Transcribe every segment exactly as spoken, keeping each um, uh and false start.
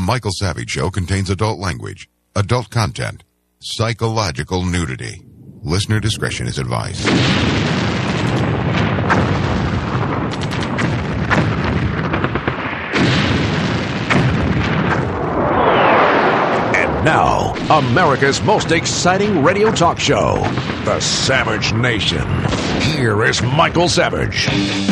Michael Savage Show contains adult language, adult content, psychological nudity. Listener discretion is advised. And now, America's most exciting radio talk show, The Savage Nation. Here is Michael Savage.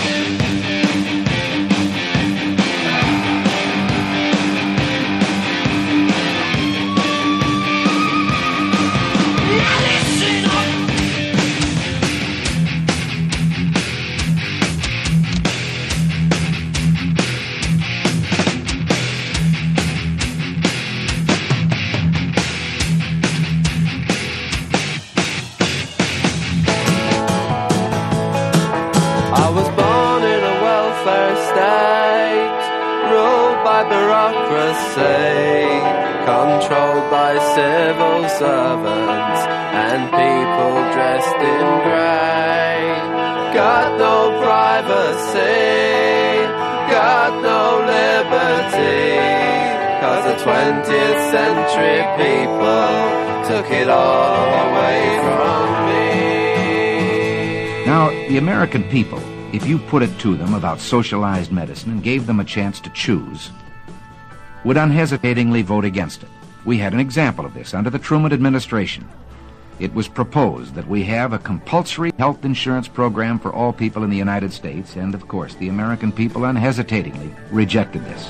Controlled by civil servants and people dressed in grey. Got no privacy, got no liberty, 'cause the twentieth century people took it all away from me. Now, the American people, if you put it to them about socialized medicine and gave them a chance to choose, would unhesitatingly vote against it. We had an example of this under the Truman administration. It was proposed that we have a compulsory health insurance program for all people in the United States, and of course the American people unhesitatingly rejected this.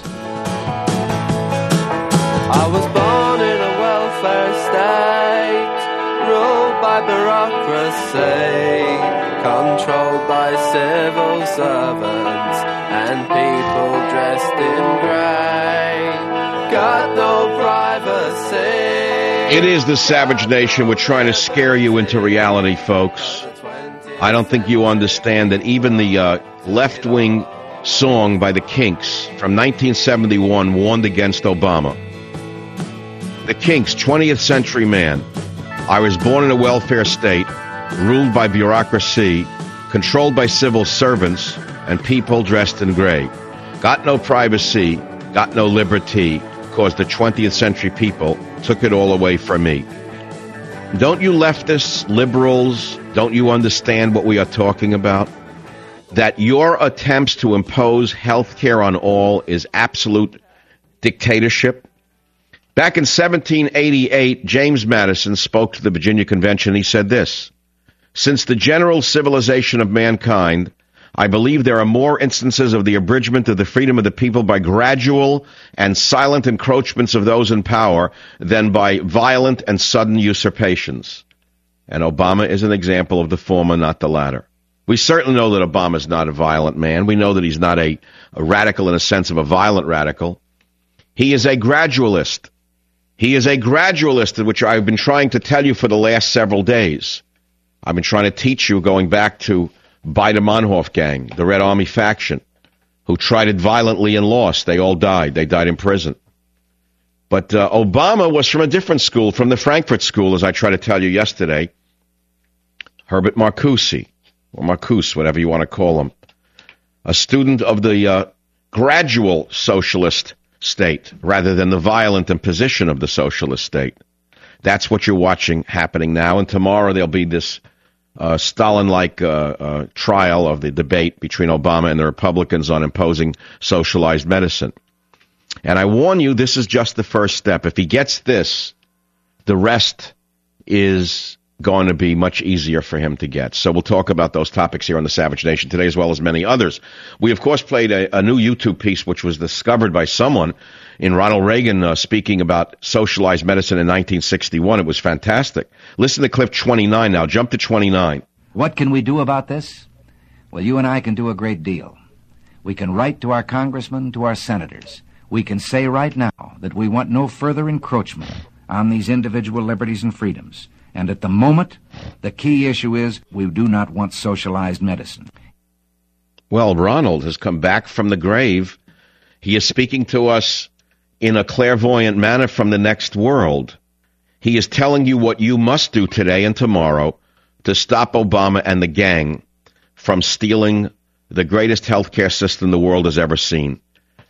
I was born in a welfare state, ruled by bureaucracy, controlled by civil servants and people dressed in grey. Got no privacy. It is the Savage Nation. We're trying to scare you into reality, folks. I don't think you understand that even the uh, left-wing song by the Kinks from nineteen seventy-one warned against Obama. The Kinks, twentieth century man. I was born in a welfare state, ruled by bureaucracy, controlled by civil servants, and people dressed in gray. Got no privacy, got no liberty, because the twentieth century people took it all away from me. Don't you leftists, liberals, don't you understand what we are talking about? That your attempts to impose health care on all is absolute dictatorship? Back in seventeen eighty-eight, James Madison spoke to the Virginia Convention. He said this: "Since the general civilization of mankind, I believe there are more instances of the abridgment of the freedom of the people by gradual and silent encroachments of those in power than by violent and sudden usurpations." And Obama is an example of the former, not the latter. We certainly know that Obama is not a violent man. We know that he's not a, a radical in a sense of a violent radical. He is a gradualist. He is a gradualist, which I've been trying to tell you for the last several days. I've been trying to teach you going back to Baader-Meinhof gang, the Red Army faction, who tried it violently and lost. They all died. They died in prison. But uh, Obama was from a different school, from the Frankfurt School, as I tried to tell you yesterday. Herbert Marcuse, or Marcuse, whatever you want to call him, a student of the uh, gradual socialist state rather than the violent imposition of the socialist state. That's what you're watching happening now, and tomorrow there'll be this uh, Stalin-like uh, uh, trial of the debate between Obama and the Republicans on imposing socialized medicine. And I warn you, this is just the first step. If he gets this, the rest is going to be much easier for him to get. So we'll talk about those topics here on the Savage Nation today, as well as many others. We, of course, played a, a new YouTube piece, which was discovered by someone in Ronald Reagan uh, speaking about socialized medicine in nineteen sixty-one. It was fantastic. Listen to clip twenty-nine now. Jump to twenty-nine. What can we do about this? Well, you and I can do a great deal. We can write to our congressmen, to our senators. We can say right now that we want no further encroachment on these individual liberties and freedoms. And at the moment, the key issue is we do not want socialized medicine. Well, Ronald has come back from the grave. He is speaking to us in a clairvoyant manner from the next world. He is telling you what you must do today and tomorrow to stop Obama and the gang from stealing the greatest health care system the world has ever seen.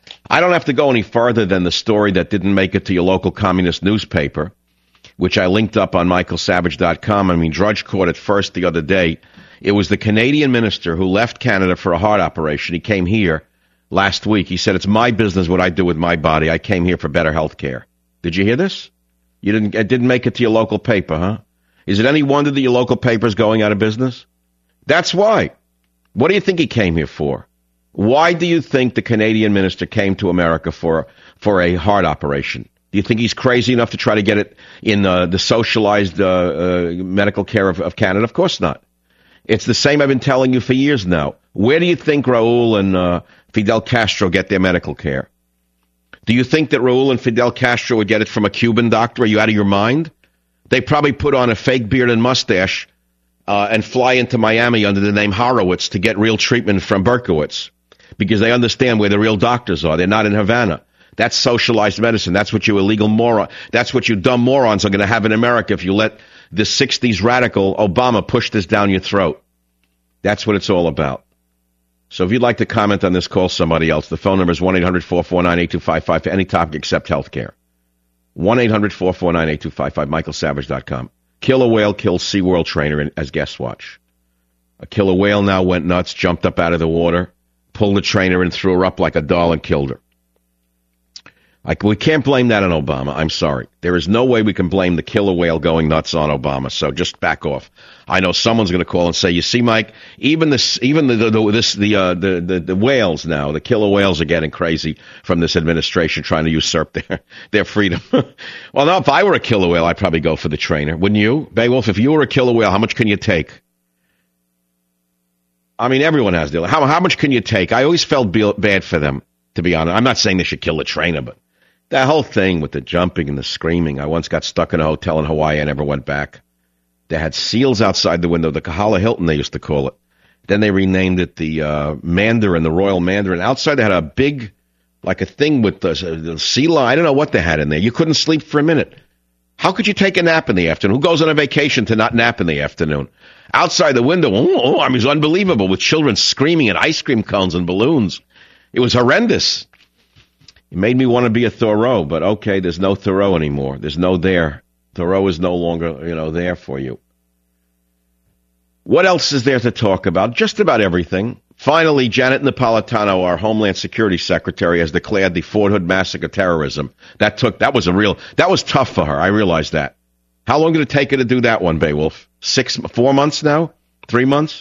I don't have to go any further than the story that didn't make it to your local communist newspaper, which I linked up on michael savage dot com. I mean, Drudge caught it first the other day. It was the Canadian minister who left Canada for a heart operation. He came here last week. He said, it's my business what I do with my body. I came here for better health care. Did you hear this? You didn't, it didn't make it to your local paper, huh? Is it any wonder that your local paper is going out of business? That's why. What do you think he came here for? Why do you think the Canadian minister came to America for for a heart operation? Do you think he's crazy enough to try to get it in uh, the socialized uh, uh, medical care of, of Canada? Of course not. It's the same I've been telling you for years now. Where do you think Raul and uh, Fidel Castro get their medical care? Do you think that Raul and Fidel Castro would get it from a Cuban doctor? Are you out of your mind? They probably put on a fake beard and mustache uh, and fly into Miami under the name Horowitz to get real treatment from Berkowitz because they understand where the real doctors are. They're not in Havana. That's socialized medicine. That's what you illegal moron. That's what you dumb morons are going to have in America if you let the sixties radical Obama push this down your throat. That's what it's all about. So if you'd like to comment on this, call somebody else. The phone number is one eight hundred four four nine eight two five five for any topic except health care. one eight hundred four four nine eight two five five, michael savage dot com. Killer whale kills SeaWorld trainer in, as guest watch. A killer whale now went nuts, jumped up out of the water, pulled the trainer and threw her up like a doll and killed her. Like, we can't blame that on Obama. I'm sorry. There is no way we can blame the killer whale going nuts on Obama. So just back off. I know someone's going to call and say, "You see, Mike, even this, even the the the, this, the, uh, the the the whales now, the killer whales are getting crazy from this administration trying to usurp their their freedom." Well, no, if I were a killer whale, I'd probably go for the trainer, wouldn't you, Beowulf? If you were a killer whale, how much can you take? I mean, everyone has to. How how much can you take? I always felt bad for them, to be honest. I'm not saying they should kill the trainer, but that whole thing with the jumping and the screaming. I once got stuck in a hotel in Hawaii. I never went back. They had seals outside the window, the Kahala Hilton, they used to call it. Then they renamed it the uh, Mandarin, the Royal Mandarin. Outside they had a big, like a thing with the, the sea lion. I don't know what they had in there. You couldn't sleep for a minute. How could you take a nap in the afternoon? Who goes on a vacation to not nap in the afternoon? Outside the window, oh, oh, I mean, it was unbelievable, with children screaming and ice cream cones and balloons. It was horrendous. It made me want to be a Thoreau, but okay, there's no Thoreau anymore. There's no there. Thoreau is no longer, you know, there for you. What else is there to talk about? Just about everything. Finally, Janet Napolitano, our Homeland Security Secretary, has declared the Fort Hood massacre terrorism. That took, that was a real, that was tough for her. I realized that. How long did it take her to do that one, Beowulf? Six, four months now? Three months?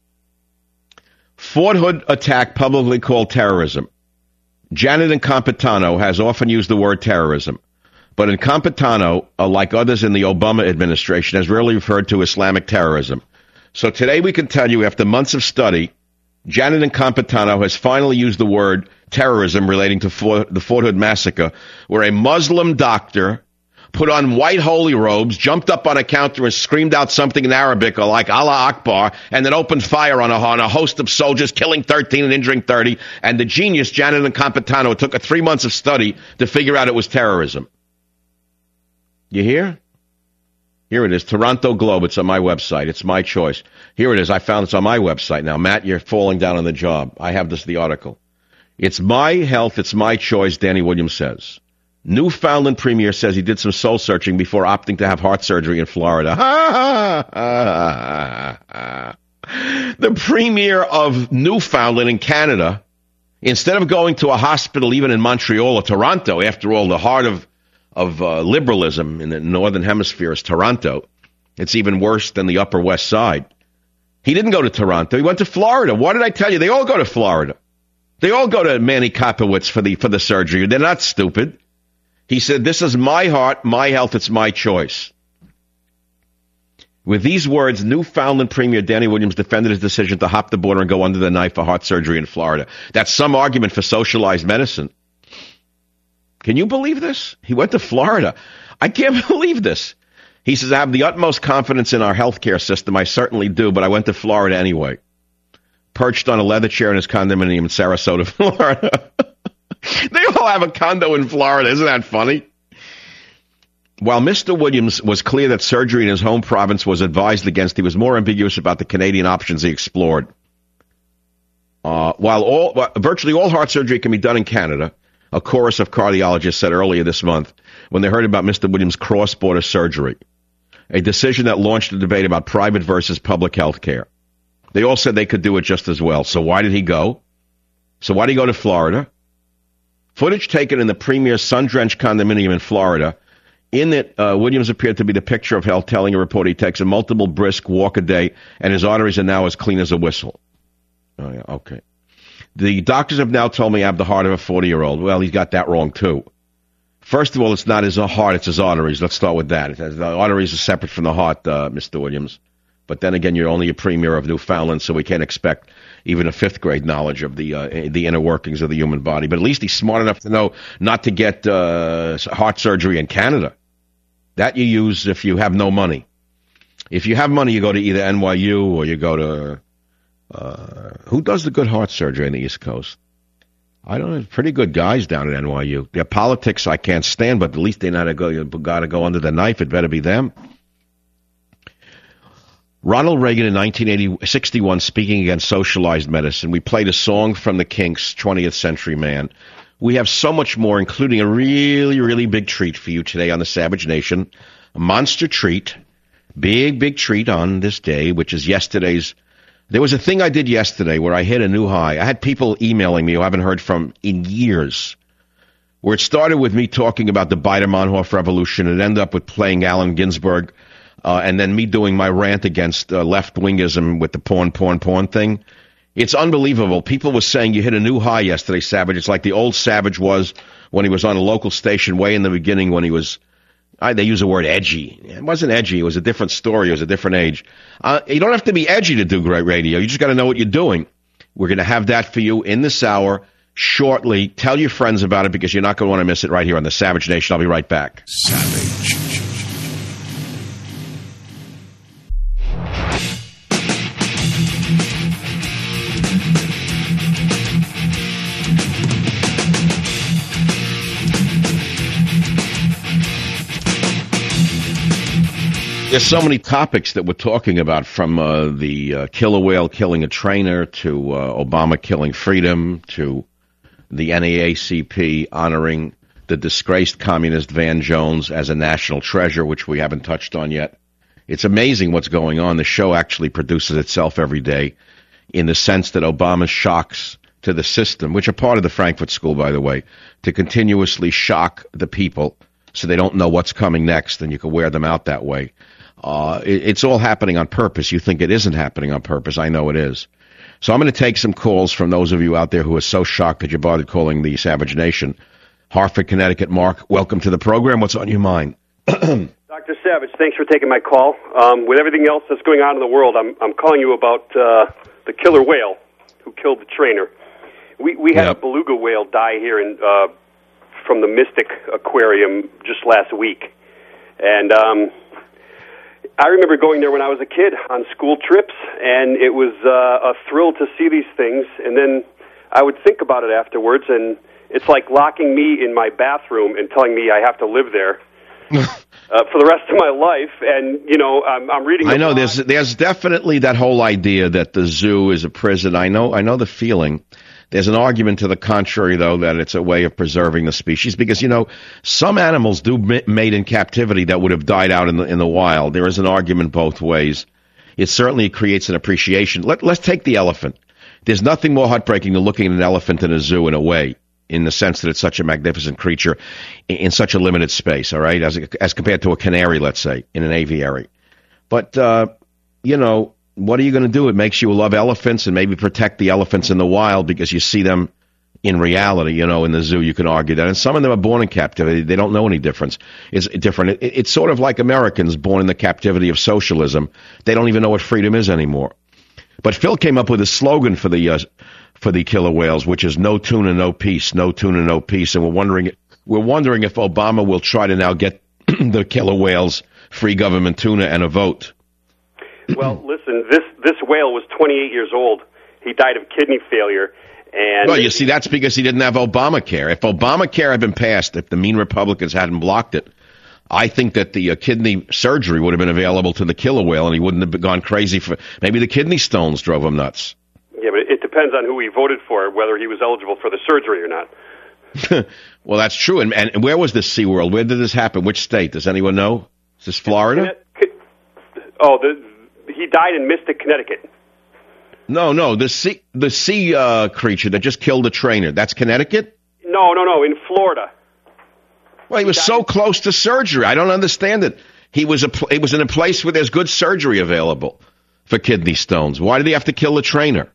Fort Hood attack publicly called terrorism. Janet Napolitano has often used the word terrorism. But Napolitano, uh, like others in the Obama administration, has rarely referred to Islamic terrorism. So today we can tell you, after months of study, Janet Napolitano has finally used the word terrorism relating to Fort, the Fort Hood massacre, where a Muslim doctor put on white holy robes, jumped up on a counter and screamed out something in Arabic, or like Allah Akbar, and then opened fire on a, on a host of soldiers, killing thirteen and injuring thirty. And the genius, Janet Napolitano, took a three months of study to figure out it was terrorism. You hear? Here it is, Toronto Globe. It's on my website. It's my choice. Here it is. I found it's on my website now. Matt, you're falling down on the job. I have this, the article. It's my health. It's my choice, Danny Williams says. Newfoundland premier says he did some soul searching before opting to have heart surgery in Florida. The premier of Newfoundland in Canada, instead of going to a hospital even in Montreal or Toronto, after all, the heart of of uh, liberalism in the Northern Hemisphere is Toronto. It's even worse than the Upper West Side. He didn't go to Toronto. He went to Florida. What did I tell you? They all go to Florida. They all go to Manny Kopowitz for the for the surgery. They're not stupid. He said, this is my heart, my health, it's my choice. With these words, Newfoundland Premier Danny Williams defended his decision to hop the border and go under the knife for heart surgery in Florida. That's some argument for socialized medicine. Can you believe this? He went to Florida. I can't believe this. He says, I have the utmost confidence in our healthcare system. I certainly do, but I went to Florida anyway. Perched on a leather chair in his condominium in Sarasota, Florida. They all have a condo in Florida. Isn't that funny? While Mister Williams was clear that surgery in his home province was advised against, he was more ambiguous about the Canadian options he explored. Uh, while all well, virtually all heart surgery can be done in Canada, a chorus of cardiologists said earlier this month when they heard about Mister Williams' cross-border surgery, a decision that launched a debate about private versus public health care. They all said they could do it just as well. So why did he go? So why did he go to Florida? Footage taken in the premier sun-drenched condominium in Florida. In it, uh, Williams appeared to be the picture of health, telling a reporter he takes a multiple brisk walk a day, and his arteries are now as clean as a whistle. Oh, yeah, okay. The doctors have now told me I have the heart of a forty-year-old. Well, he's got that wrong, too. First of all, it's not his heart, it's his arteries. Let's start with that. It has, the arteries are separate from the heart, uh, Mister Williams. But then again, you're only a premier of Newfoundland, so we can't expect even a fifth-grade knowledge of the uh, the inner workings of the human body. But at least he's smart enough to know not to get uh, heart surgery in Canada. That you use if you have no money. If you have money, you go to either N Y U or you go to... Uh, who does the good heart surgery on the East Coast? I don't know. Pretty good guys down at N Y U. Their politics I can't stand, but at least they know how to go. You got to go under the knife. It better be them. Ronald Reagan in nineteen sixty-one speaking against socialized medicine. We played a song from the Kinks, twentieth Century Man. We have so much more, including a really, really big treat for you today on the Savage Nation. A monster treat. Big, big treat on this day, which is yesterday's. There was a thing I did yesterday where I hit a new high. I had people emailing me who I haven't heard from in years, where it started with me talking about the Baader-Meinhof revolution. It ended up with playing Allen Ginsberg, uh, and then me doing my rant against uh, left-wingism with the porn, porn, porn thing. It's unbelievable. People were saying you hit a new high yesterday, Savage. It's like the old Savage was when he was on a local station way in the beginning when he was... I, they use the word edgy. It wasn't edgy. It was a different story. It was a different age. Uh, you don't have to be edgy to do great radio. You just got to know what you're doing. We're going to have that for you in this hour shortly. Tell your friends about it because you're not going to want to miss it right here on the Savage Nation. I'll be right back. Savage. There's so many topics that we're talking about, from uh, the uh, killer whale killing a trainer to uh, Obama killing freedom to the N double A C P honoring the disgraced communist Van Jones as a national treasure, which we haven't touched on yet. It's amazing what's going on. The show actually produces itself every day in the sense that Obama's shocks to the system, which are part of the Frankfurt School, by the way, to continuously shock the people so they don't know what's coming next, and you can wear them out that way. Uh, it, it's all happening on purpose. You think it isn't happening on purpose. I know it is. So I'm going to take some calls from those of you out there who are so shocked that you bothered calling the Savage Nation. Hartford, Connecticut. Mark, welcome to the program. What's on your mind? Doctor Savage, thanks for taking my call. Um, with everything else that's going on in the world, I'm, I'm calling you about uh, the killer whale who killed the trainer. We we had yep. a beluga whale die here in uh, from the Mystic Aquarium just last week, and um, I remember going there when I was a kid on school trips, and it was uh, a thrill to see these things. And then I would think about it afterwards, and it's like locking me in my bathroom and telling me I have to live there uh, for the rest of my life. And you know, I'm, I'm reading. I know lot. there's there's definitely that whole idea that the zoo is a prison. I know I know the feeling. There's an argument to the contrary, though, that it's a way of preserving the species because, you know, some animals do mate in captivity that would have died out in the in the wild. There is an argument both ways. It certainly creates an appreciation. Let, let's take the elephant. There's nothing more heartbreaking than looking at an elephant in a zoo in a way, in the sense that it's such a magnificent creature in, in such a limited space, all right, as, as compared to a canary, let's say, in an aviary. But, uh, you know, what are you going to do? It makes you love elephants and maybe protect the elephants in the wild because you see them in reality, you know, in the zoo. You can argue that. And some of them are born in captivity. They don't know any difference. It's different. It, it's sort of like Americans born in the captivity of socialism. They don't even know what freedom is anymore. But Phil came up with a slogan for the uh, for the killer whales, which is "No tuna, no peace. No tuna, no peace." And we're wondering we're wondering if Obama will try to now get the killer whales free government tuna and a vote. Well, listen, this this whale was twenty-eight years old. He died of kidney failure. And well, you see, that's because he didn't have Obamacare. If Obamacare had been passed, if the mean Republicans hadn't blocked it, I think that the uh, kidney surgery would have been available to the killer whale, and he wouldn't have gone crazy for maybe the kidney stones drove him nuts. Yeah, but it depends on who he voted for, whether he was eligible for the surgery or not. Well, that's true. And, and where was this SeaWorld? Where did this happen? Which state? Does anyone know? Is this Florida? Oh, the, he died in Mystic, Connecticut. No, no, the sea, the sea uh, creature that just killed a trainer. That's Connecticut? No, no, no, in Florida. Well, he was so close to surgery. I don't understand it. He was a, it was in a place where there's good surgery available for kidney stones. Why did he have to kill the trainer?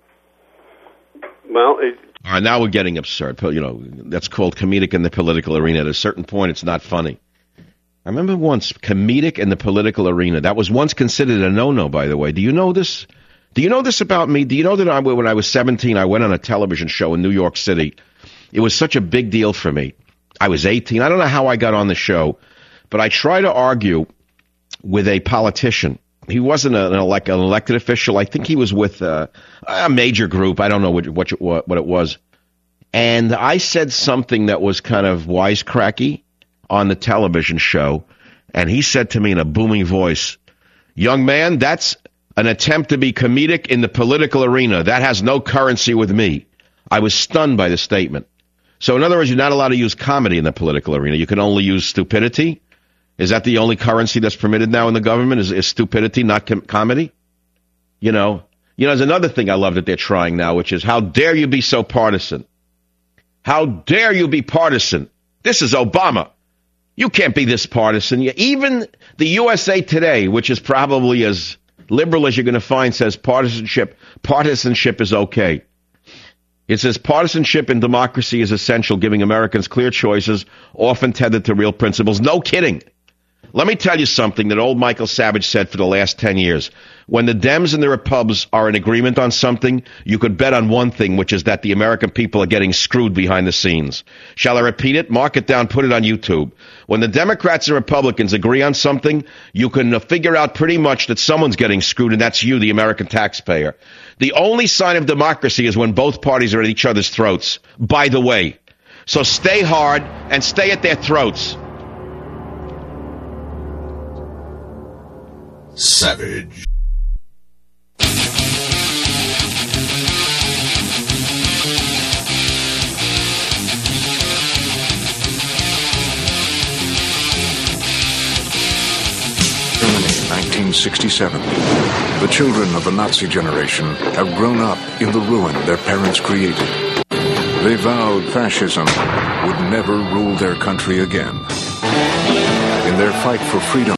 Well, it, all right, now we're getting absurd. You know, that's called comedic in the political arena. At a certain point, it's not funny. I remember once, comedic in the political arena. That was once considered a no-no, by the way. Do you know this? Do you know this about me? Do you know that I, when I was seventeen, I went on a television show in New York City. It was such a big deal for me. I was eighteen. I don't know how I got on the show, but I tried to argue with a politician. He wasn't an, elect, an elected official. I think he was with a, a major group. I don't know what, what, what it was. And I said something that was kind of wisecracky on the television show, and he said to me in a booming voice, "Young man, that's an attempt to be comedic in the political arena. That has no currency with me." I was stunned by the statement. So in other words, you're not allowed to use comedy in the political arena. You can only use stupidity. Is that the only currency that's permitted now in the government? Is, is stupidity, not com- comedy? You know, you know, there's another thing I love that they're trying now, which is, how dare you be so partisan? How dare you be partisan? This is Obama. You can't be this partisan. Even the U S A Today, which is probably as liberal as you're going to find, says partisanship, partisanship is okay. It says partisanship in democracy is essential, giving Americans clear choices, often tethered to real principles. No kidding. Let me tell you something that old Michael Savage said for the last ten years. When the Dems and the Repubs are in agreement on something, you could bet on one thing, which is that the American people are getting screwed behind the scenes. Shall I repeat it? Mark it down, put it on YouTube. When the Democrats and Republicans agree on something, you can figure out pretty much that someone's getting screwed, and that's you, the American taxpayer. The only sign of democracy is when both parties are at each other's throats, by the way. So stay hard and stay at their throats. Savage. Germany, nineteen sixty-seven. The children of the Nazi generation have grown up in the ruin their parents created. They vowed fascism would never rule their country again. In their fight for freedom,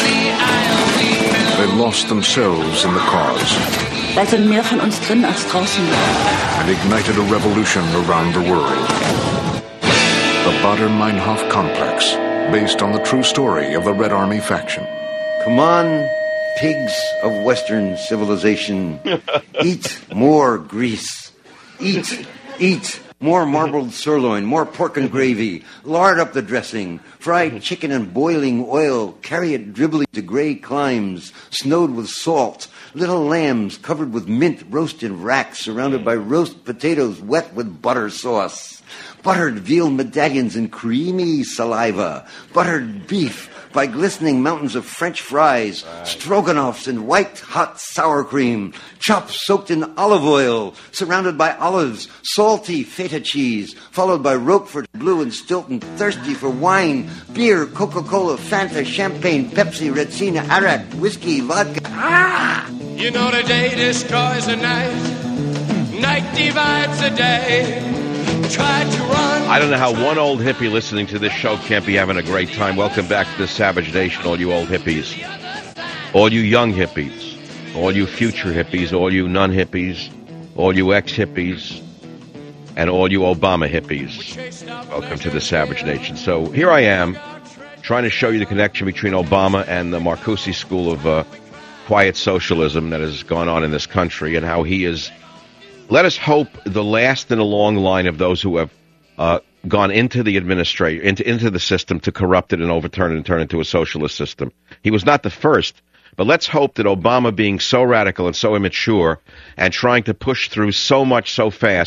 they lost themselves in the cause. Da sind mehr von uns drin als draußen. And ignited a revolution around the world. The Baader-Meinhof complex, based on the true story of the Red Army faction. Come on, pigs of Western civilization. Eat more grease. Eat, eat. More marbled sirloin, more pork and gravy. Lard up the dressing. Fried chicken in boiling oil. Carry it dribbling to gray climes, snowed with salt. Little lambs covered with mint roast in racks, surrounded by roast potatoes wet with butter sauce. Buttered veal medallions in creamy saliva. Buttered beef by glistening mountains of French fries, stroganoffs in white hot sour cream, chops soaked in olive oil, surrounded by olives, salty feta cheese, followed by Roquefort Blue and Stilton, thirsty for wine, beer, Coca-Cola, Fanta, Champagne, Pepsi, Retsina, Arak, whiskey, vodka. Ah! You know the day destroys the night, night divides the day. Tried to run. I don't know how one old hippie listening to this show can't be having a great time. Welcome back to the Savage Nation, all you old hippies. All you young hippies. All you future hippies. All you non-hippies. All you ex-hippies. And all you Obama hippies. Welcome to the Savage Nation. So here I am, trying to show you the connection between Obama and the Marcuse school of uh, quiet socialism that has gone on in this country, and how he is, let us hope, the last in a long line of those who have uh, gone into the administration, into, into the system to corrupt it and overturn it and turn it into a socialist system. He was not the first, but let's hope that Obama, being so radical and so immature and trying to push through so much so fast,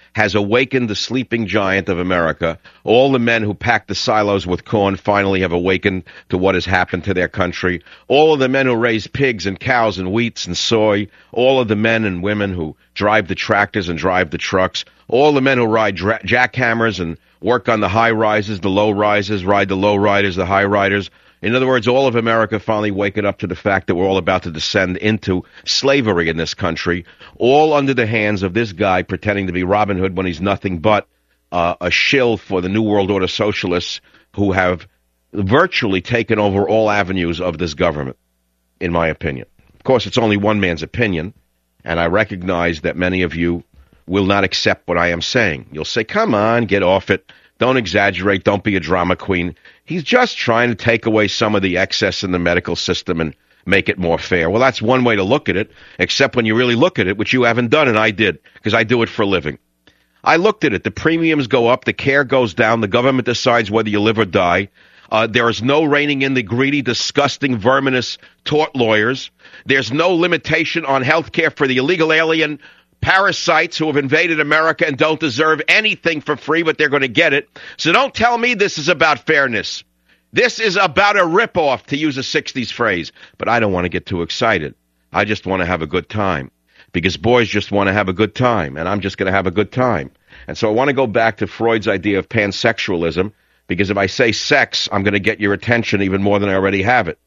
has awakened the sleeping giant of America. All the men who packed the silos with corn finally have awakened to what has happened to their country. All of the men who raise pigs and cows and wheats and soy. All of the men and women who drive the tractors and drive the trucks. All the men who ride dra- jackhammers and work on the high rises, the low rises, ride the low riders, the high riders. In other words, all of America finally waking up to the fact that we're all about to descend into slavery in this country, all under the hands of this guy pretending to be Robin Hood when he's nothing but uh, a shill for the New World Order socialists who have virtually taken over all avenues of this government, in my opinion. Of course, it's only one man's opinion, and I recognize that many of you will not accept what I am saying. You'll say, come on, get off it. Don't exaggerate. Don't be a drama queen. He's just trying to take away some of the excess in the medical system and make it more fair. Well, that's one way to look at it, except when you really look at it, which you haven't done, and I did, because I do it for a living. I looked at it. The premiums go up. The care goes down. The government decides whether you live or die. Uh, there is no reining in the greedy, disgusting, verminous tort lawyers. There's no limitation on health care for the illegal alien parasites who have invaded America and don't deserve anything for free, but they're going to get it. So don't tell me this is about fairness. This is about a ripoff, to use a sixties phrase. But I don't want to get too excited. I just want to have a good time, because boys just want to have a good time, and I'm just going to have a good time. And so I want to go back to Freud's idea of pansexualism, because if I say sex, I'm going to get your attention even more than I already have it.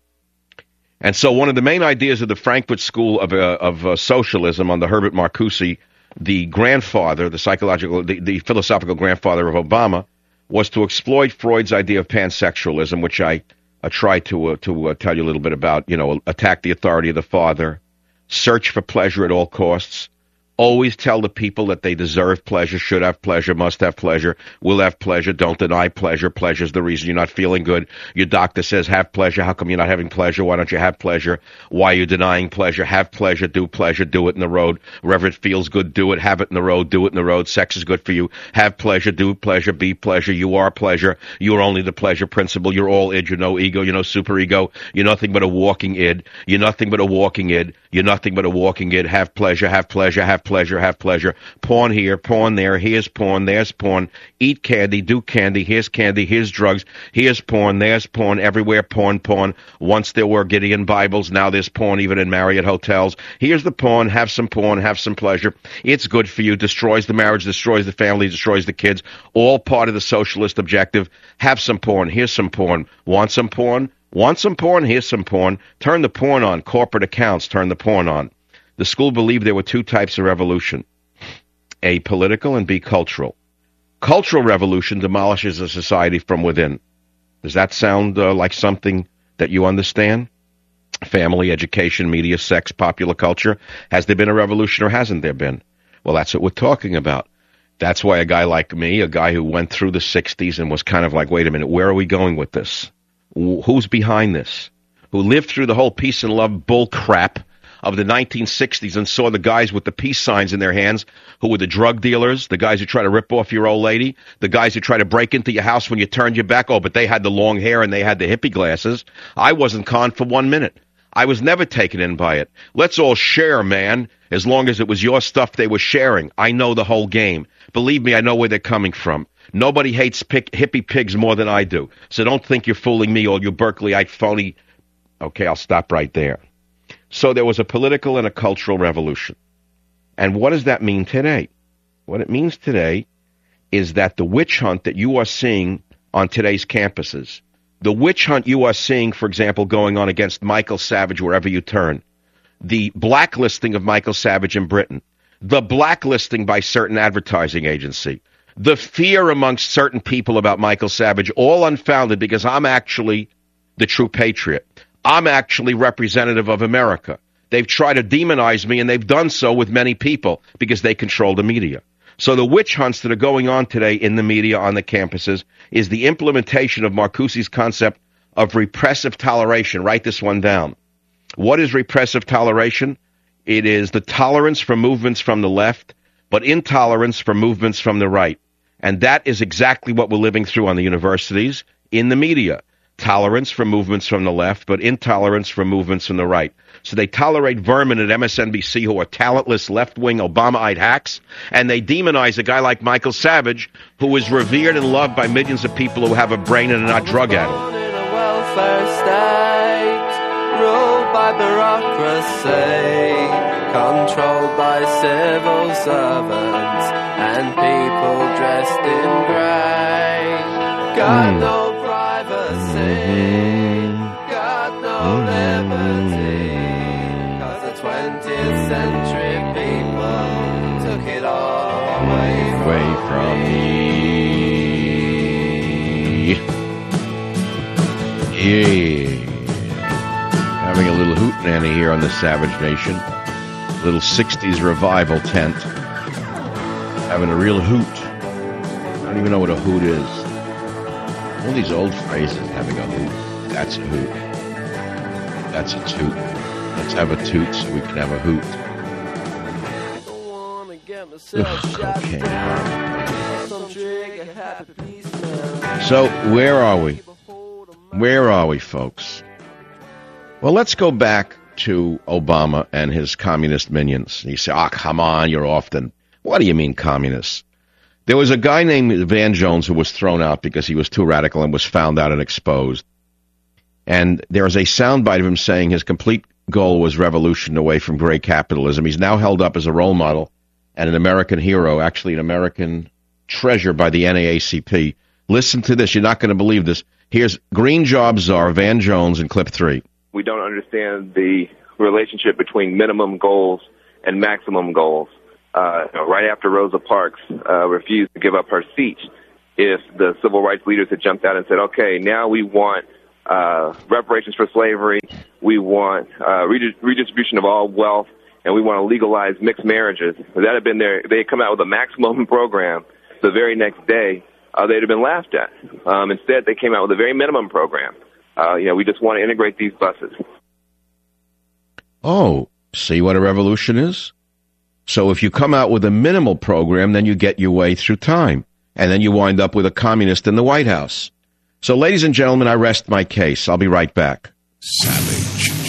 And so one of the main ideas of the Frankfurt School of, uh, of uh, Socialism under Herbert Marcuse, the grandfather, the psychological, the, the philosophical grandfather of Obama, was to exploit Freud's idea of pansexualism, which I uh, tried to uh, to uh, tell you a little bit about. You know, attack the authority of the father, search for pleasure at all costs, always tell the people that they deserve pleasure, should have pleasure, must have pleasure, will have pleasure, don't deny pleasure. Pleasure's the reason you're not feeling good. Your doctor says have pleasure. How come you're not having pleasure? Why don't you have pleasure? Why are you denying pleasure? Have pleasure, do pleasure, do it in the road. Wherever it feels good, do it. Have it in the road, do it in the road. Sex is good for you. Have pleasure, do pleasure, be pleasure. You are pleasure. You are only the pleasure principle. You're all id. You're no ego. You're no super ego. You're nothing but a walking id. You're nothing but a walking id. You're nothing but a walking id. Have pleasure, have pleasure, have pleasure, have pleasure. Porn here, porn there. Here's porn, there's porn. Eat candy, do candy. Here's candy, here's drugs. Here's porn, there's porn. Everywhere porn, porn. Once there were Gideon Bibles, now there's porn even in Marriott hotels. Here's the porn, have some porn, have some pleasure. It's good for you. Destroys the marriage, destroys the family, destroys the kids. All part of the socialist objective. Have some porn, here's some porn. Want some porn? Want some porn? Here's some porn. Turn the porn on. Corporate accounts, turn the porn on. The school believed there were two types of revolution, A, political, and B, cultural. Cultural revolution demolishes a society from within. Does that sound uh, like something that you understand? Family, education, media, sex, popular culture. Has there been a revolution or hasn't there been? Well, that's what we're talking about. That's why a guy like me, a guy who went through the sixties and was kind of like, wait a minute, where are we going with this? Who's behind this? Who lived through the whole peace and love bull crap of the nineteen sixties and saw the guys with the peace signs in their hands who were the drug dealers, the guys who try to rip off your old lady, the guys who try to break into your house when you turned your back. Oh, but they had the long hair and they had the hippie glasses. I wasn't conned for one minute. I was never taken in by it. Let's all share, man, as long as it was your stuff they were sharing. I know the whole game. Believe me, I know where they're coming from. Nobody hates pick, hippie pigs more than I do. So don't think you're fooling me, all you Berkeleyite phony. Okay, I'll stop right there. So there was a political and a cultural revolution. And what does that mean today? What it means today is that the witch hunt that you are seeing on today's campuses, the witch hunt you are seeing, for example, going on against Michael Savage wherever you turn, the blacklisting of Michael Savage in Britain, the blacklisting by certain advertising agency, the fear amongst certain people about Michael Savage, all unfounded because I'm actually the true patriot. I'm actually representative of America. They've tried to demonize me, and they've done so with many people because they control the media. So the witch hunts that are going on today in the media on the campuses is the implementation of Marcuse's concept of repressive toleration. Write this one down. What is repressive toleration? It is the tolerance for movements from the left, but intolerance for movements from the right. And that is exactly what we're living through on the universities, in the media. tolerance for movements from the left, but intolerance for movements from the right. So they tolerate vermin at M S N B C who are talentless left-wing Obamaite hacks, and they demonize a guy like Michael Savage, who is revered and loved by millions of people who have a brain and are not drug addicts. In a welfare state, ruled by bureaucracy, controlled by civil servants and people dressed in grey. Got mm. no privacy, mm-hmm. got no mm-hmm. liberty, cause the twentieth century people took it all away from, away from me. Yeah. Having a little hootenanny here on the Savage Nation. Little sixties revival tent. Having a real hoot. I don't even know what a hoot is. All these old phrases, having a hoot. That's a hoot. That's a toot. Let's have a toot so we can have a hoot. Ugh, okay. So, where are we? Where are we, folks? Well, let's go back to Obama and his communist minions. You say, oh, come on, you're off then. What do you mean, communists? There was a guy named Van Jones who was thrown out because he was too radical and was found out and exposed. And there is a soundbite of him saying his complete goal was revolution away from gray capitalism. He's now held up as a role model and an American hero, actually an American treasure by the N double A C P. Listen to this. You're not going to believe this. Here's Green Job czar Van Jones in clip three. We don't understand the relationship between minimum goals and maximum goals. Uh, you know, right after Rosa Parks uh, refused to give up her seat, if the civil rights leaders had jumped out and said, okay, now we want uh, reparations for slavery, we want uh, redis- redistribution of all wealth, and we want to legalize mixed marriages, if that had been their, they had come out with a maximum program the very next day, uh, they'd have been laughed at. Um, instead, they came out with a very minimum program. Uh, you know, we just want to integrate these buses. Oh, see what a revolution is? So if you come out with a minimal program, then you get your way through time. And then you wind up with a communist in the White House. So, ladies and gentlemen, I rest my case. I'll be right back. Savage.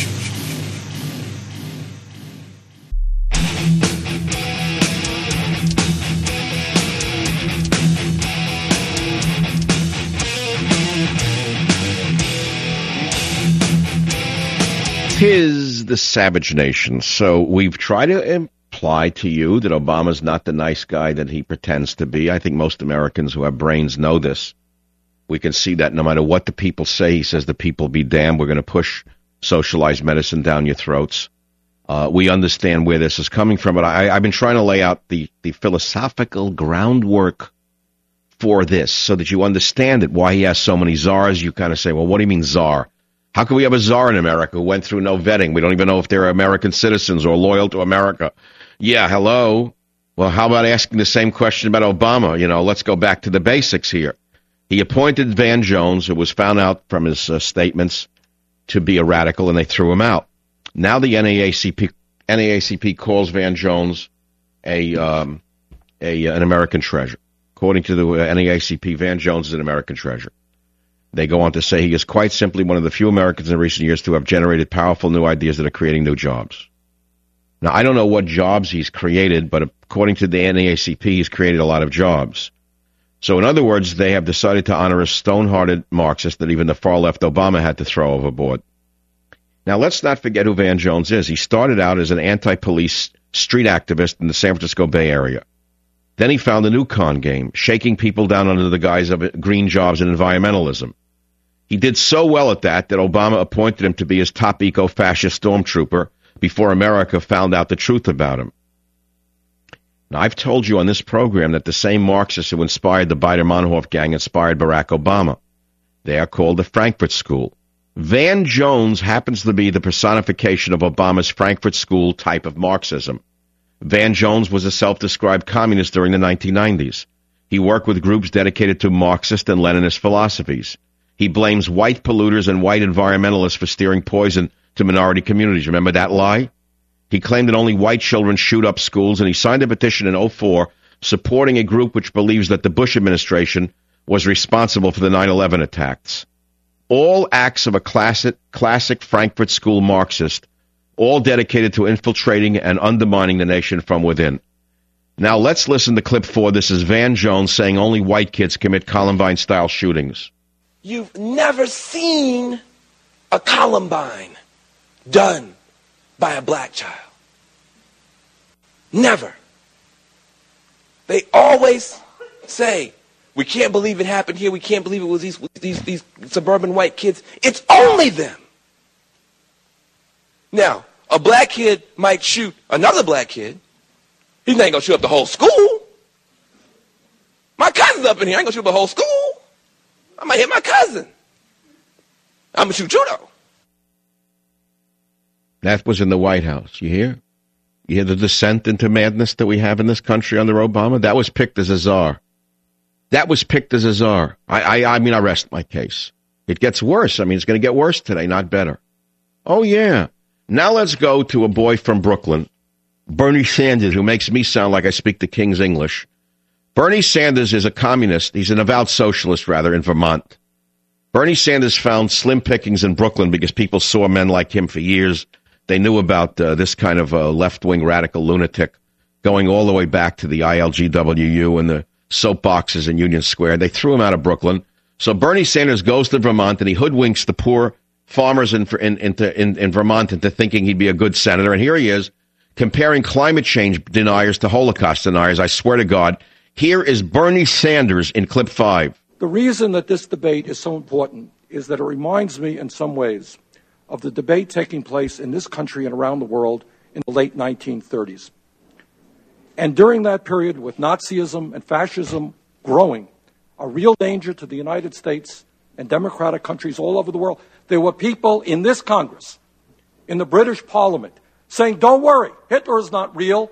Tis the Savage Nation. So we've tried to imply to you that Obama's not the nice guy that he pretends to be. I think most Americans who have brains know this. We can see that no matter what the people say, he says the people be damned. We're going to push socialized medicine down your throats. Uh, we understand where this is coming from, but I, I've been trying to lay out the, the philosophical groundwork for this so that you understand it, why he has so many czars. You kind of say, well, what do you mean czar? How can we have a czar in America who went through no vetting? We don't even know if they're American citizens or loyal to America. Yeah, hello. Well, how about asking the same question about Obama? You know, let's go back to the basics here. He appointed Van Jones, who was found out from his uh, statements to be a radical, and they threw him out. Now the N double A C P, N double A C P calls Van Jones a, um, a an American treasure. According to the N double A C P, Van Jones is an American treasure. They go on to say he is quite simply one of the few Americans in recent years to have generated powerful new ideas that are creating new jobs. Now, I don't know what jobs he's created, but according to the N double A C P, he's created a lot of jobs. So, in other words, they have decided to honor a stone-hearted Marxist that even the far-left Obama had to throw overboard. Now, let's not forget who Van Jones is. He started out as an anti-police street activist in the San Francisco Bay Area. Then he found a new con game, shaking people down under the guise of green jobs and environmentalism. He did so well at that that Obama appointed him to be his top eco-fascist stormtrooper before America found out the truth about him. Now, I've told you on this program that the same Marxists who inspired the Baader-Meinhof gang inspired Barack Obama. They are called the Frankfurt School. Van Jones happens to be the personification of Obama's Frankfurt School type of Marxism. Van Jones was a self-described communist during the nineteen nineties. He worked with groups dedicated to Marxist and Leninist philosophies. He blames white polluters and white environmentalists for steering poison to minority communities. Remember that lie? He claimed that only white children shoot up schools, and he signed a petition in oh four supporting a group which believes that the Bush administration was responsible for the nine eleven attacks. All acts of a classic, classic Frankfurt School Marxist, all dedicated to infiltrating and undermining the nation from within. Now let's listen to clip four. This is Van Jones saying only white kids commit Columbine-style shootings. You've never seen a Columbine done by a black child. Never. They always say, we can't believe it happened here. We can't believe it was these, these, these suburban white kids. It's only them. Now, a black kid might shoot another black kid. He's not going to shoot up the whole school. My cousin's up in here. I ain't going to shoot up the whole school. I might hit my cousin. I'm going to shoot you, though. That was in the White House. You hear? You hear the descent into madness that we have in this country under Obama? That was picked as a czar. That was picked as a czar. I, I, I mean, I rest my case. It gets worse. I mean, it's going to get worse today, not better. Oh, yeah. Now let's go to a boy from Brooklyn, Bernie Sanders, who makes me sound like I speak the King's English. Bernie Sanders is a communist. He's an avowed socialist, rather, in Vermont. Bernie Sanders found slim pickings in Brooklyn because people saw men like him for years. They knew about uh, this kind of uh, left-wing radical lunatic going all the way back to the I L G W U and the soapboxes in Union Square. They threw him out of Brooklyn. So Bernie Sanders goes to Vermont and he hoodwinks the poor farmers in, in, into, in, in Vermont into thinking he'd be a good senator. And here he is comparing climate change deniers to Holocaust deniers. I swear to God, here is Bernie Sanders in clip five. The reason that this debate is so important is that it reminds me in some ways of the debate taking place in this country and around the world in the late nineteen thirties. And during that period, with Nazism and fascism growing, a real danger to the United States and democratic countries all over the world, there were people in this Congress, in the British Parliament, saying, don't worry, Hitler is not real.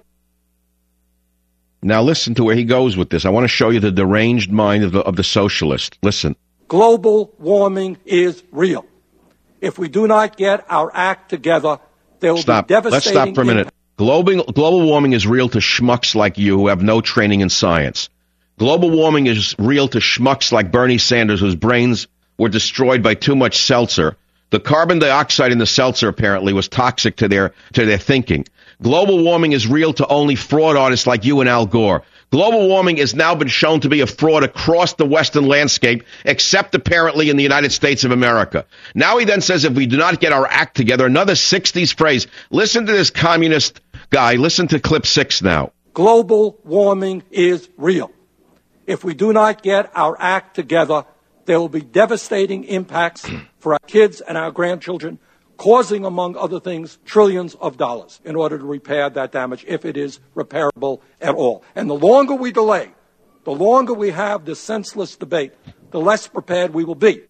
Now listen to where he goes with this. I want to show you the deranged mind of the, of the socialist. Listen. Global warming is real. If we do not get our act together, there will stop. be devastating... Let's stop for a minute. Global, global warming is real to schmucks like you who have no training in science. Global warming is real to schmucks like Bernie Sanders whose brains were destroyed by too much seltzer. The carbon dioxide in the seltzer apparently was toxic to their to their thinking. Global warming is real to only fraud artists like you and Al Gore. Global warming has now been shown to be a fraud across the Western landscape, except apparently in the United States of America. Now he then says if we do not get our act together, another sixties phrase. Listen to this communist guy. Listen to clip six now. Global warming is real. If we do not get our act together, there will be devastating impacts for our kids and our grandchildren, causing, among other things, trillions of dollars in order to repair that damage, if it is repairable at all. And the longer we delay, the longer we have this senseless debate, the less prepared we will be.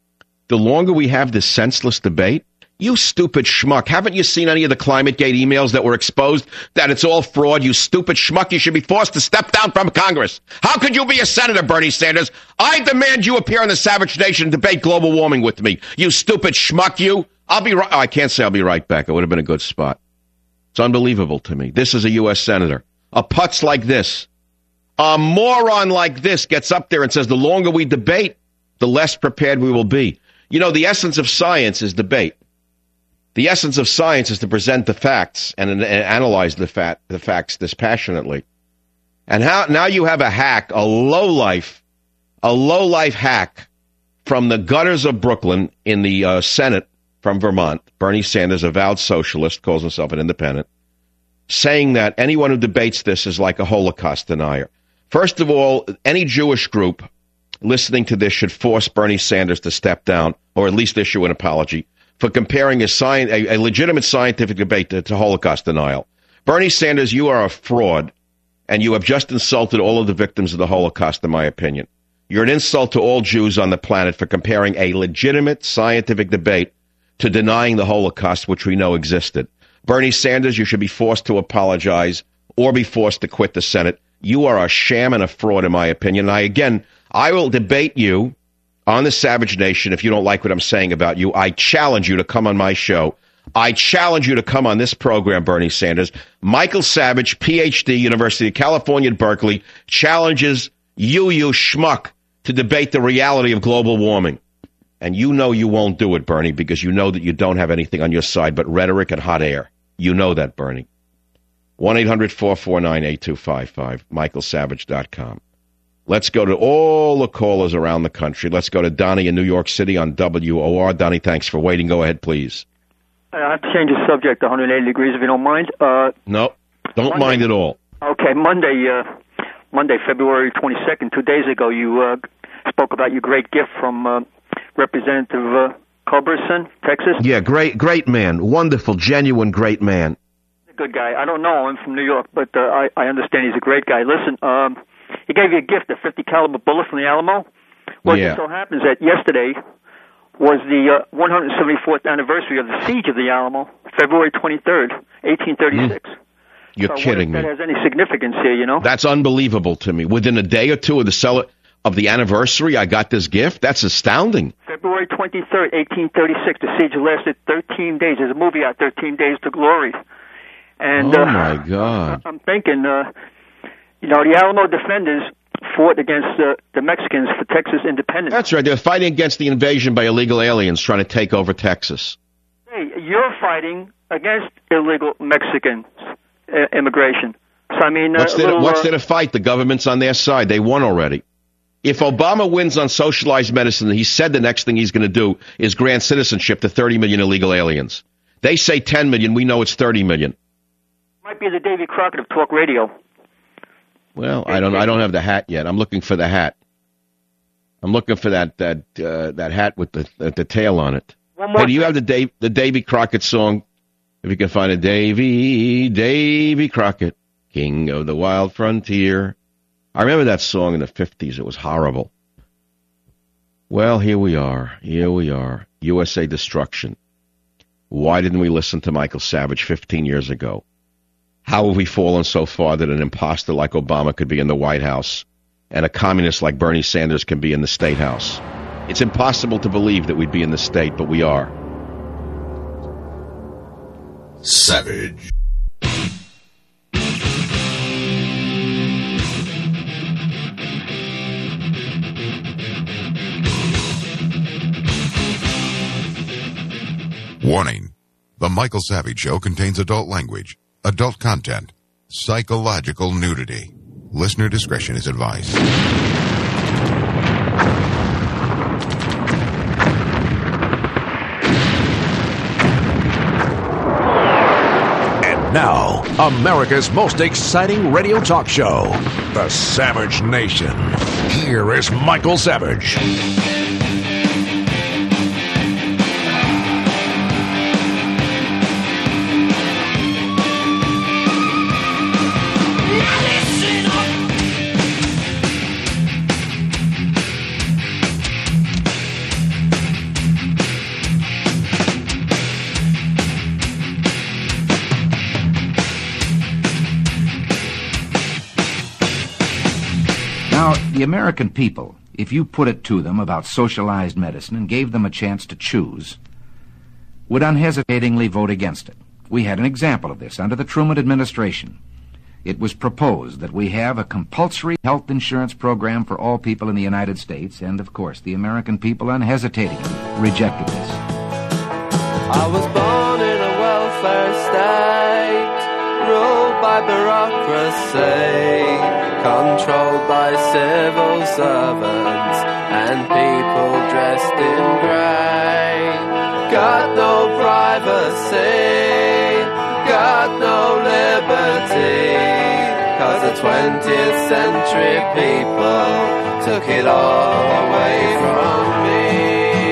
The longer we have this senseless debate? You stupid schmuck. Haven't you seen any of the ClimateGate emails that were exposed that it's all fraud? You stupid schmuck. You should be forced to step down from Congress. How could you be a senator, Bernie Sanders? I demand you appear on the Savage Nation and debate global warming with me. You stupid schmuck, you. I'll be right. Oh, I can't say I'll be right back. It would have been a good spot. It's unbelievable to me. This is a U S senator. A putz like this, a moron like this gets up there and says the longer we debate, the less prepared we will be. You know, the essence of science is debate. The essence of science is to present the facts and, and analyze the, fat, the facts dispassionately. And how now you have a hack, a lowlife, a lowlife hack from the gutters of Brooklyn in the uh, Senate from Vermont, Bernie Sanders, avowed socialist, calls himself an independent, saying that anyone who debates this is like a Holocaust denier. First of all, any Jewish group listening to this should force Bernie Sanders to step down, or at least issue an apology, for comparing a, sci- a, a legitimate scientific debate to, to Holocaust denial. Bernie Sanders, you are a fraud, and you have just insulted all of the victims of the Holocaust, in my opinion. You're an insult to all Jews on the planet for comparing a legitimate scientific debate to denying the Holocaust, which we know existed. Bernie Sanders, you should be forced to apologize or be forced to quit the Senate. You are a sham and a fraud, in my opinion. And I, again, I will debate you on the Savage Nation if you don't like what I'm saying about you. I challenge you to come on my show. I challenge you to come on this program, Bernie Sanders. Michael Savage, P H D, University of California at Berkeley, challenges you, you schmuck, to debate the reality of global warming. And you know you won't do it, Bernie, because you know that you don't have anything on your side but rhetoric and hot air. You know that, Bernie. one eight hundred four four nine eight two five five, michael savage dot com. Let's go to all the callers around the country. Let's go to Donnie in New York City on W O R. Donnie, thanks for waiting. Go ahead, please. I have to change the subject one hundred eighty degrees, if you don't mind. Uh, no, don't Monday. mind at all. Okay, Monday, uh, Monday, February twenty-second, two days ago, you uh, spoke about your great gift from uh, Representative uh, Culberson, Texas. Yeah, great, great man. Wonderful, genuine, great man. Good guy. I don't know him from New York, but uh, I, I understand he's a great guy. Listen, um, he gave you a gift, a fifty caliber bullet from the Alamo. Well, yeah. It so happens that yesterday was the uh, one hundred seventy-fourth anniversary of the siege of the Alamo, February twenty-third, eighteen thirty-six. Mm. You're so kidding me. That has any significance here, you know? That's unbelievable to me. Within a day or two of the cel- of the anniversary, I got this gift. That's astounding. February twenty-third, eighteen thirty-six. The siege lasted thirteen days. There's a movie out, thirteen days to Glory. And, oh, uh, my God. I'm thinking, uh, you know, the Alamo defenders fought against uh, the Mexicans for Texas independence. That's right. They're fighting against the invasion by illegal aliens trying to take over Texas. Hey, you're fighting against illegal Mexican uh, immigration. So, I mean, uh, what's, there, little, what's uh, there to fight? The government's on their side. They won already. If Obama wins on socialized medicine, he said the next thing he's going to do is grant citizenship to thirty million illegal aliens. They say ten million. We know it's thirty million. Might be the Davy Crockett of talk radio. Well, I don't. I don't have the hat yet. I'm looking for the hat. I'm looking for that that uh, that hat with the uh, the tail on it. One more Hey, do you have the Dave the Davy Crockett song? If you can find it, Davy Davy Crockett, King of the Wild Frontier. I remember that song in the fifties. It was horrible. Well, here we are. Here we are. U S A destruction. Why didn't we listen to Michael Savage fifteen years ago? How have we fallen so far that an imposter like Obama could be in the White House and a communist like Bernie Sanders can be in the State House? It's impossible to believe that we'd be in the state, but we are. Savage. Warning. The Michael Savage Show contains adult language, adult content, psychological nudity. Listener discretion is advised. And now, America's most exciting radio talk show, The Savage Nation. Here is Michael Savage. Now, the American people, if you put it to them about socialized medicine and gave them a chance to choose, would unhesitatingly vote against it. We had an example of this under the Truman administration. It was proposed that we have a compulsory health insurance program for all people in the United States, and, of course, the American people unhesitatingly rejected this. I was born in a welfare state, ruled by bureaucracy, controlled by civil servants and people dressed in grey. Got no privacy, got no liberty, 'cause the twentieth century people took it all away from me.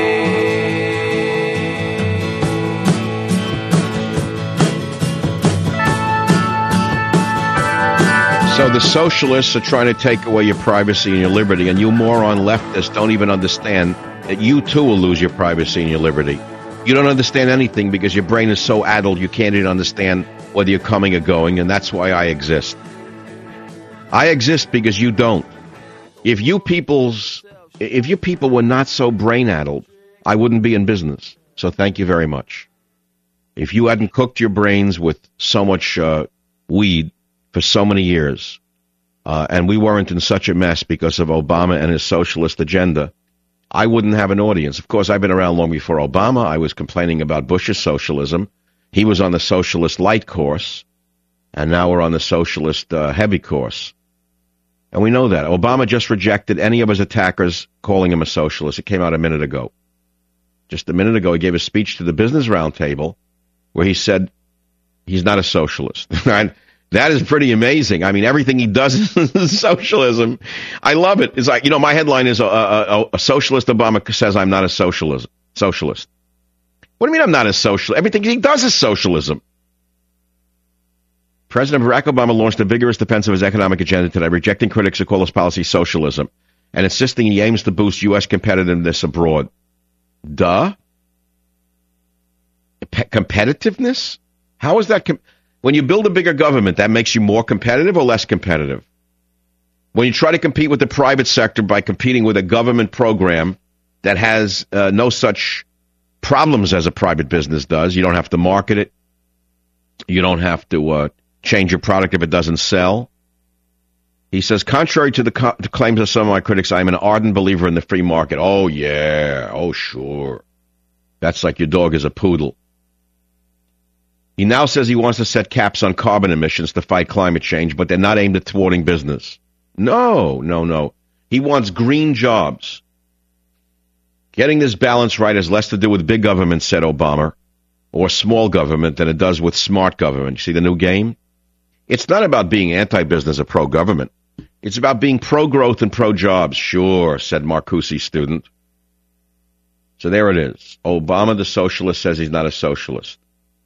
So the socialists are trying to take away your privacy and your liberty, and you moron leftists don't even understand that you too will lose your privacy and your liberty. You don't understand anything because your brain is so addled you can't even understand whether you're coming or going, and that's why I exist. I exist because you don't. If you people's, if you people were not so brain addled, I wouldn't be in business. So thank you very much. If you hadn't cooked your brains with so much uh, weed for so many years, uh, and we weren't in such a mess because of Obama and his socialist agenda, I wouldn't have an audience. Of course, I've been around long before Obama. I was complaining about Bush's socialism. He was on the socialist light course, and now we're on the socialist uh, heavy course. And we know that. Obama just rejected any of his attackers calling him a socialist. It came out a minute ago. Just a minute ago, he gave a speech to the Business Roundtable where he said he's not a socialist. That is pretty amazing. I mean, everything he does is socialism. I love it. It's like, you know, my headline is a, a, a socialist Obama says I'm not a socialist. Socialist. What do you mean I'm not a socialist? Everything he does is socialism. President Barack Obama launched a vigorous defense of his economic agenda today, rejecting critics who call his policy socialism and insisting he aims to boost U S competitiveness abroad. Duh. P- competitiveness? How is that? Com- when you build a bigger government, that makes you more competitive or less competitive? When you try to compete with the private sector by competing with a government program that has uh, no such problems as a private business does, you don't have to market it. You don't have to uh, change your product if it doesn't sell. He says, contrary to the, co- the claims of some of my critics, I'm an ardent believer in the free market. Oh, yeah. Oh, sure. That's like your dog is a poodle. He now says he wants to set caps on carbon emissions to fight climate change, but they're not aimed at thwarting business. No, no, no. He wants green jobs. Getting this balance right has less to do with big government, said Obama, or small government than it does with smart government. You see the new game? It's not about being anti-business or pro-government. It's about being pro-growth and pro-jobs. Sure, said Marcuse student. So there it is. Obama, the socialist, says he's not a socialist.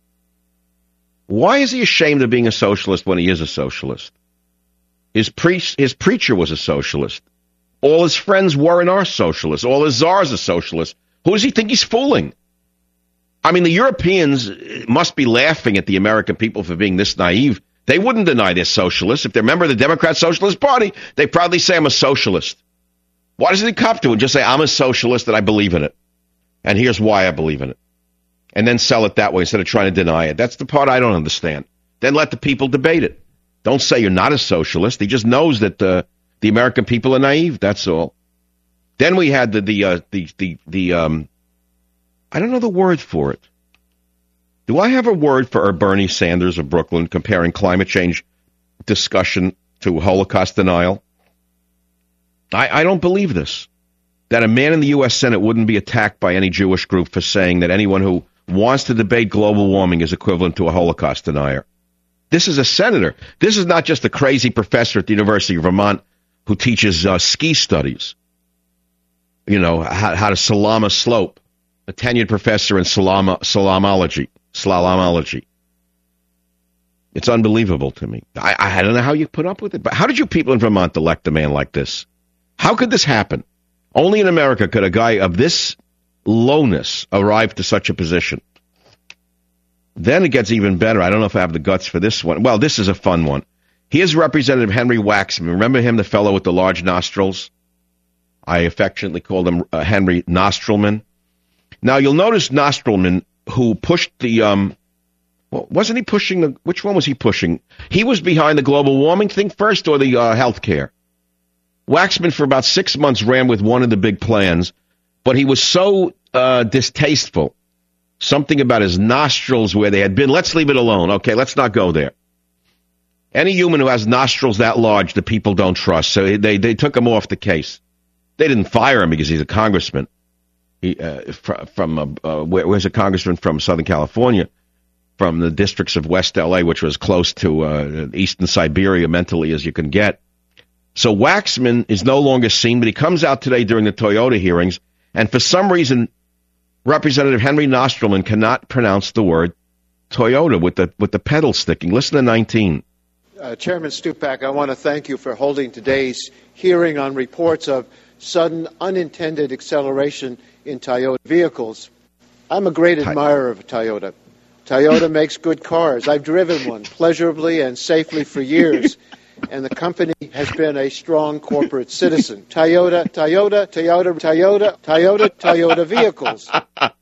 Why is he ashamed of being a socialist when he is a socialist? His priest, his preacher was a socialist. All his friends were and are socialists. All his czars are socialists. Who does he think he's fooling? I mean, the Europeans must be laughing at the American people for being this naive. They wouldn't deny they're socialists. If they're a member of the Democrat Socialist Party, they proudly say, I'm a socialist. Why doesn't he cop to it? Just say, I'm a socialist and I believe in it. And here's why I believe in it. And then sell it that way instead of trying to deny it. That's the part I don't understand. Then let the people debate it. Don't say you're not a socialist. He just knows that uh, the American people are naive. That's all. Then we had the, the, uh, the, the, the, um, I don't know the word for it. Do I have a word for Bernie Sanders of Brooklyn comparing climate change discussion to Holocaust denial? I, I don't believe this. That a man in the U S Senate wouldn't be attacked by any Jewish group for saying that anyone who wants to debate global warming is equivalent to a Holocaust denier. This is a senator. This is not just a crazy professor at the University of Vermont who teaches uh, ski studies. You know, how, how to slalom a slope. A tenured professor in slalom, slalomology. Slalomology. It's unbelievable to me. I, I don't know how you put up with it. But how did you people in Vermont elect a man like this? How could this happen? Only in America could a guy of this lowness arrive to such a position. Then it gets even better. I don't know if I have the guts for this one. Well, this is a fun one. Here's Representative Henry Waxman. Remember him, the fellow with the large nostrils? I affectionately called him uh, Henry Nostrilman. Now, you'll notice Nostrilman, who pushed the, um, well, wasn't he pushing the, which one was he pushing? He was behind the global warming thing first or the uh, health care? Waxman, for about six months, ran with one of the big plans, but he was so uh, distasteful. Something about his nostrils where they had been. Let's leave it alone. Okay, let's not go there. Any human who has nostrils that large, the people don't trust. So they, they took him off the case. They didn't fire him because he's a congressman. He, uh, from, from uh, uh, where, where's a congressman from? Southern California, from the districts of West L A, which was close to uh, eastern Siberia mentally as you can get. So Waxman is no longer seen, but he comes out today during the Toyota hearings, and for some reason, Representative Henry Nostrilman cannot pronounce the word Toyota with the with the pedal sticking. Listen to nineteen. Uh, Chairman Stupak, I want to thank you for holding today's hearing on reports of sudden unintended acceleration in Toyota vehicles. I'm a great admirer of Toyota. Toyota makes good cars. I've driven one pleasurably and safely for years, and the company has been a strong corporate citizen. Toyota, Toyota, Toyota, Toyota, Toyota, Toyota vehicles.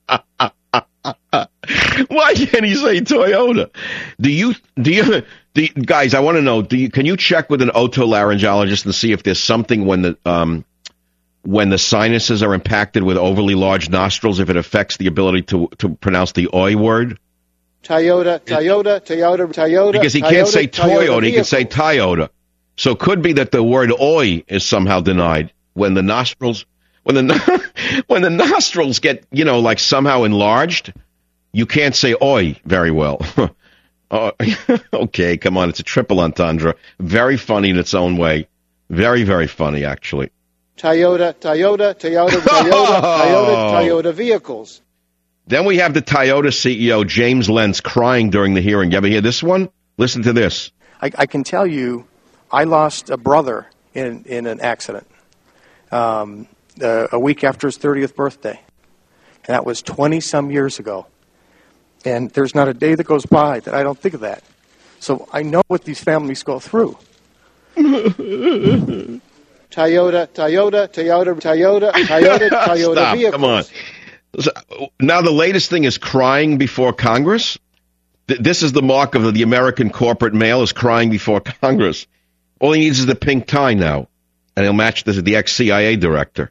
Why can't he say Toyota? Do you, do you, do you guys, I want to know, do you, can you check with an otolaryngologist and see if there's something when the, um, when the sinuses are impacted with overly large nostrils, if it affects the ability to, to pronounce the oi word? Toyota, Toyota, Toyota, Toyota. Because he Toyota, can't say Toyota, Toyota he can say Toyota. So it could be that the word oi is somehow denied when the nostrils, when the when the nostrils get, you know, like somehow enlarged. You can't say oi very well. uh, okay, come on, it's a triple entendre. Very funny in its own way. Very, very funny, actually. Toyota, Toyota, Toyota, Toyota, Toyota, Toyota vehicles. Then we have the Toyota C E O, James Lentz, crying during the hearing. You ever hear this one? Listen to this. I, I can tell you, I lost a brother in, in an accident um, uh, a week after his thirtieth birthday. And that was twenty-some years ago. And there's not a day that goes by that I don't think of that. So I know what these families go through. Toyota, Toyota, Toyota, Toyota, Toyota, Toyota Stop, vehicles. Come on. So, now the latest thing is crying before Congress. Th- this is the mark of the American corporate male, is crying before Congress. All he needs is the pink tie now, and he'll match this the ex-C I A director.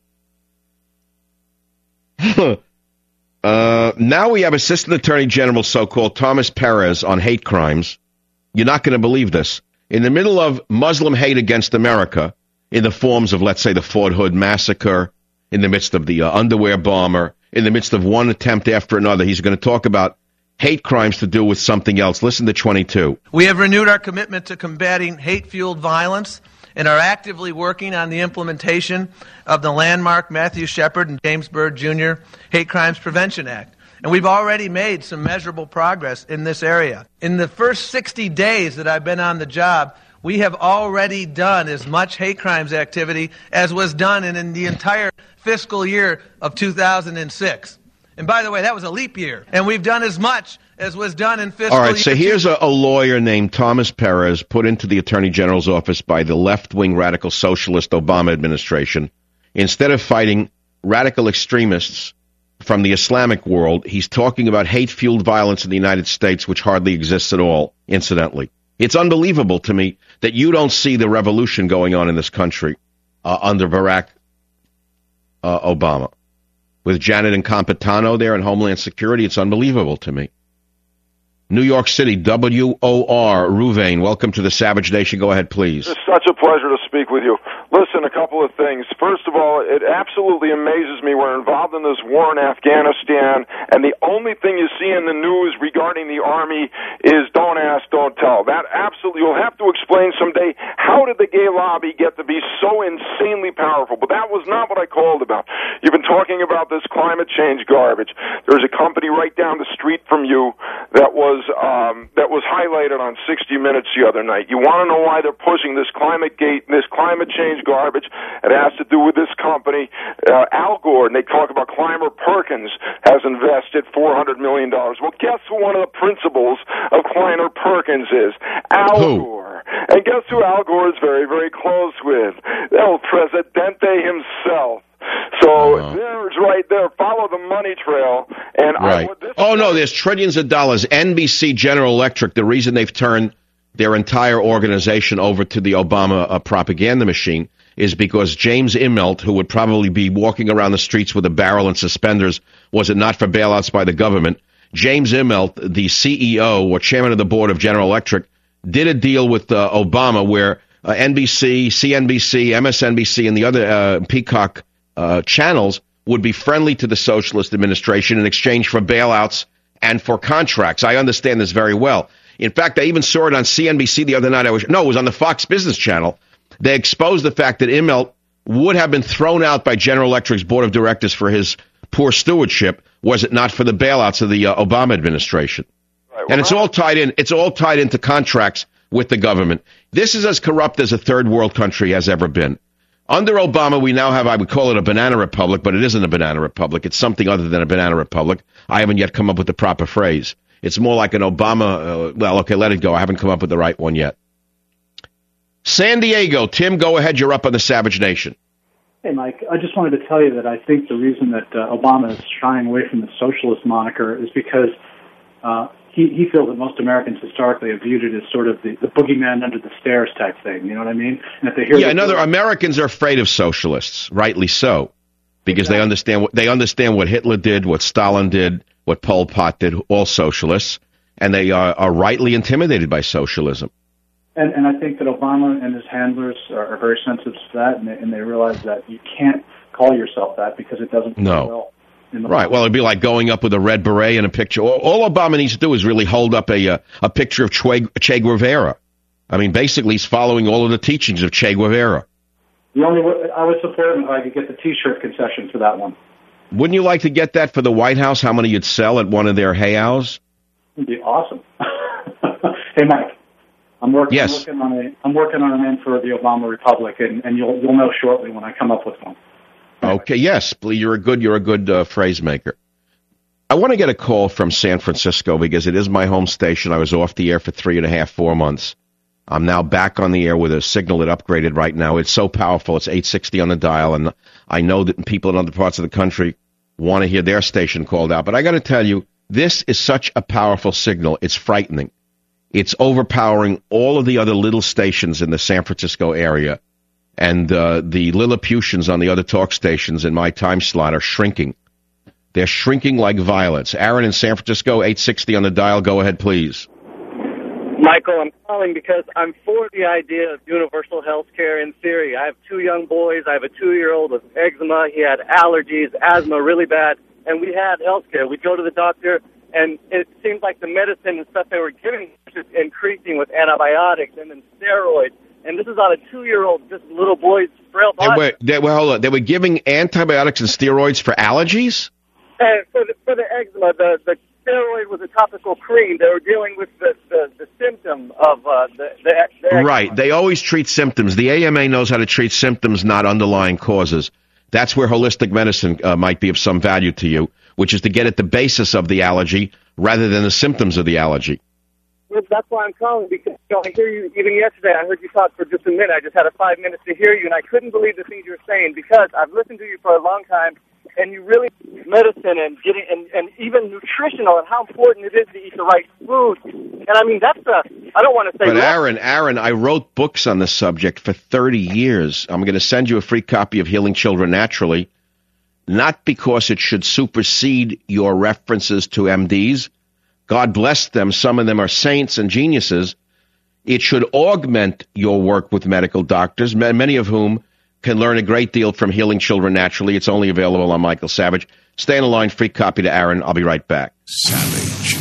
uh, now we have Assistant Attorney General, so-called Thomas Perez, on hate crimes. You're not going to believe this. In the middle of Muslim hate against America, in the forms of, let's say, the Fort Hood massacre, in the midst of the uh, underwear bomber, in the midst of one attempt after another, he's going to talk about hate crimes to do with something else. Listen to twenty-two. We have renewed our commitment to combating hate-fueled violence and are actively working on the implementation of the landmark Matthew Shepard and James Byrd Junior Hate Crimes Prevention Act. And we've already made some measurable progress in this area. In the first sixty days that I've been on the job, we have already done as much hate crimes activity as was done in, in the entire fiscal year of two thousand six. And by the way, that was a leap year. And we've done as much as was done in fiscal year. All right, so here's a, a lawyer named Thomas Perez put into the Attorney General's office by the left-wing radical socialist Obama administration. Instead of fighting radical extremists from the Islamic world, he's talking about hate-fueled violence in the United States, which hardly exists at all, incidentally. It's unbelievable to me that you don't see the revolution going on in this country uh, under Barack uh, Obama. With Janet Incampetano there in Homeland Security, it's unbelievable to me. New York City, W O R, Ruvain, welcome to the Savage Nation. Go ahead, please. It's such a pleasure to speak with you. Listen, a couple of things. First of all, it absolutely amazes me we're involved in this war in Afghanistan, and the only thing you see in the news regarding the Army is don't ask, don't tell. That absolutely, you'll have to explain someday, how did the gay lobby get to be so insanely powerful? But that was not what I called about. You've been talking about this climate change garbage. There's a company right down the street from you that was um, that was highlighted on sixty minutes the other night. You want to know why they're pushing this climate gate, this climate change garbage? It has to do with this company, uh, Al Gore, and they talk about Clymer Perkins has invested four hundred million dollars. Well, guess who one of the principals of Clymer Perkins is? Al who? Gore. And guess who Al Gore is very, very close with? El Presidente himself. So uh-huh. there's right there. Follow the money trail. And right. I, this oh, no, there's trillions of dollars. N B C, General Electric, the reason they've turned their entire organization over to the Obama uh, propaganda machine is because James Immelt, who would probably be walking around the streets with a barrel and suspenders, was it not for bailouts by the government, James Immelt, the C E O or chairman of the board of General Electric, did a deal with uh, Obama where uh, N B C, C N B C, M S N B C, and the other uh, Peacock uh, channels would be friendly to the socialist administration in exchange for bailouts and for contracts. I understand this very well. In fact, I even saw it on C N B C the other night. I was, no, it was on the Fox Business Channel. They exposed the fact that Immelt would have been thrown out by General Electric's board of directors for his poor stewardship, was it not for the bailouts of the uh, Obama administration. Right, well, and it's all tied in. It's all tied into contracts with the government. This is as corrupt as a third world country has ever been. Under Obama, we now have, I would call it a banana republic, but it isn't a banana republic. It's something other than a banana republic. I haven't yet come up with the proper phrase. It's more like an Obama, uh, well, okay, let it go. I haven't come up with the right one yet. San Diego, Tim, go ahead. You're up on the Savage Nation. Hey, Mike, I just wanted to tell you that I think the reason that uh, Obama is shying away from the socialist moniker is because uh, he, he feels that most Americans historically have viewed it as sort of the, the boogeyman under the stairs type thing. You know what I mean? And if they hear yeah, another Americans are afraid of socialists, rightly so, because exactly. they understand what they understand what Hitler did, what Stalin did, what Pol Pot did, all socialists, and they are, are rightly intimidated by socialism. And, and I think that Obama and his handlers are, are very sensitive to that, and they, and they realize that you can't call yourself that because it doesn't no. well. Right. Well, it'd be like going up with a red beret and a picture. All, all Obama needs to do is really hold up a a, a picture of che, che Guevara. I mean, basically, he's following all of the teachings of Che Guevara. The only way, I would support him if I could get the T-shirt concession for that one. Wouldn't you like to get that for the White House? How many you'd sell at one of their hayhows? It'd be awesome. Hey, Mike, I'm working. Yes. I'm working on a. I'm working on an end for the Obama Republic, and, and you'll you'll know shortly when I come up with one. Okay, yes, you're a good you're a good uh, phrase maker. I want to get a call from San Francisco because it is my home station. I was off the air for three and a half, four months. I'm now back on the air with a signal that upgraded right now. It's so powerful. It's eight sixty on the dial, and I know that people in other parts of the country want to hear their station called out. But I got to tell you, this is such a powerful signal. It's frightening. It's overpowering all of the other little stations in the San Francisco area. And uh, the Lilliputians on the other talk stations in my time slot are shrinking. They're shrinking like violets. Aaron in San Francisco, eight sixty on the dial. Go ahead, please. Michael, I'm calling because I'm for the idea of universal health care in theory. I have two young boys. I have a two-year-old with eczema. He had allergies, asthma, really bad. And we had health care. We'd go to the doctor, and it seemed like the medicine and stuff they were giving was just increasing with antibiotics and then steroids. And this is on a two-year-old, just little boy's frail body. They were, they, well, hold on. They were giving antibiotics and steroids for allergies? And for the, for the eczema, the, the steroid was a topical cream. They were dealing with the, the, the symptom of uh, the, the, the eczema. Right. They always treat symptoms. The A M A knows how to treat symptoms, not underlying causes. That's where holistic medicine uh, might be of some value to you, which is to get at the basis of the allergy rather than the symptoms of the allergy. Well, that's why I'm calling, because you know, I hear you, even yesterday, I heard you talk for just a minute. I just had a five minutes to hear you, and I couldn't believe the things you were saying, because I've listened to you for a long time, and you really medicine and getting and, and even nutritional and how important it is to eat the right food. And I mean, that's the, I don't want to say. But Aaron, Aaron, I wrote books on this subject for thirty years. I'm going to send you a free copy of Healing Children Naturally, not because it should supersede your references to M Ds. God bless them. Some of them are saints and geniuses. It should augment your work with medical doctors, many of whom can learn a great deal from Healing Children Naturally. It's only available on Michael Savage. Stay on the line. Free copy to Aaron. I'll be right back. Savage.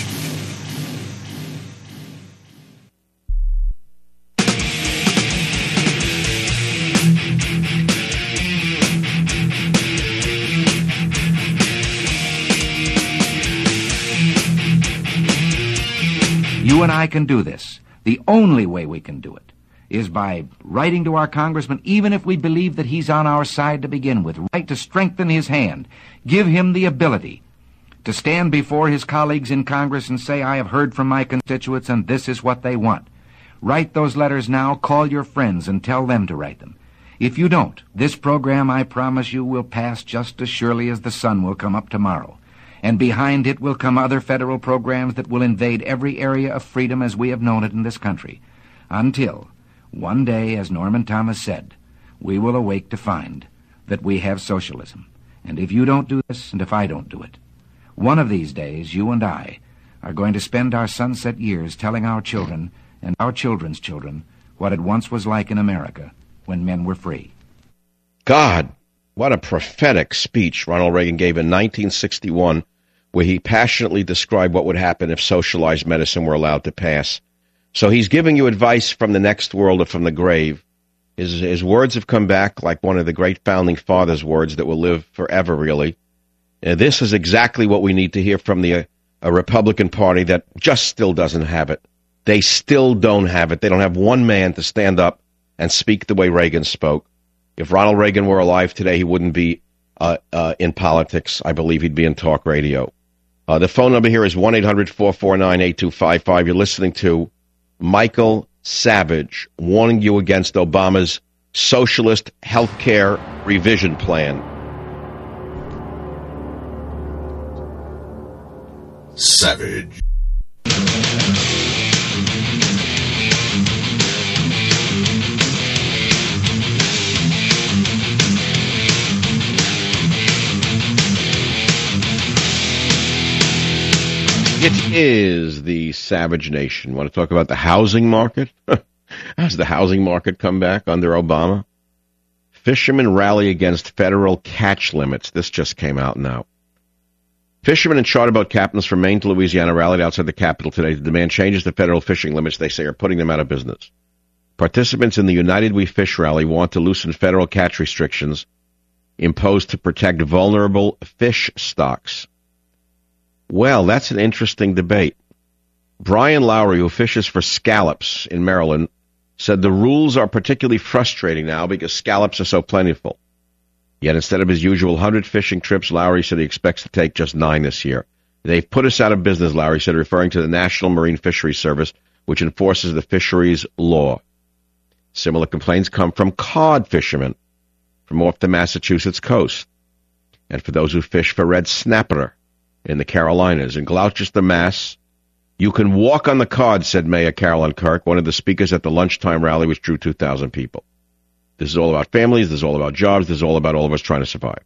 You and I can do this. The only way we can do it is by writing to our congressman, even if we believe that he's on our side to begin with, right to strengthen his hand, give him the ability to stand before his colleagues in Congress and say, I have heard from my constituents and this is what they want. Write those letters now, call your friends and tell them to write them. If you don't, this program, I promise you, will pass just as surely as the sun will come up tomorrow. And behind it will come other federal programs that will invade every area of freedom as we have known it in this country. Until, one day, as Norman Thomas said, we will awake to find that we have socialism. And if you don't do this, and if I don't do it, one of these days, you and I are going to spend our sunset years telling our children and our children's children what it once was like in America when men were free. God, what a prophetic speech Ronald Reagan gave in nineteen sixty-one, where he passionately described what would happen if socialized medicine were allowed to pass. So he's giving you advice from the next world or from the grave. His, his words have come back like one of the great founding fathers' words that will live forever, really. And this is exactly what we need to hear from the uh, a Republican Party that just still doesn't have it. They still don't have it. They don't have one man to stand up and speak the way Reagan spoke. If Ronald Reagan were alive today, he wouldn't be uh, uh, in politics. I believe he'd be in talk radio. Uh, the phone number here is one eight hundred four four nine eight two five five. You're listening to Michael Savage warning you against Obama's socialist health care revision plan. Savage. It is the Savage Nation. Want to talk about the housing market? Has the housing market come back under Obama? Fishermen rally against federal catch limits. This just came out now. Fishermen and charter boat captains from Maine to Louisiana rallied outside the Capitol today to demand changes to federal fishing limits they say are putting them out of business. Participants in the United We Fish rally want to loosen federal catch restrictions imposed to protect vulnerable fish stocks. Well, that's an interesting debate. Brian Lowry, who fishes for scallops in Maryland, said the rules are particularly frustrating now because scallops are so plentiful. Yet instead of his usual one hundred fishing trips, Lowry said he expects to take just nine this year. They've put us out of business, Lowry said, referring to the National Marine Fisheries Service, which enforces the fisheries law. Similar complaints come from cod fishermen from off the Massachusetts coast, and for those who fish for red snapper in the Carolinas. In Gloucester, Mass., you can walk on the cod, said Mayor Carolyn Kirk, one of the speakers at the lunchtime rally, which drew two thousand people. This is all about families. This is all about jobs. This is all about all of us trying to survive.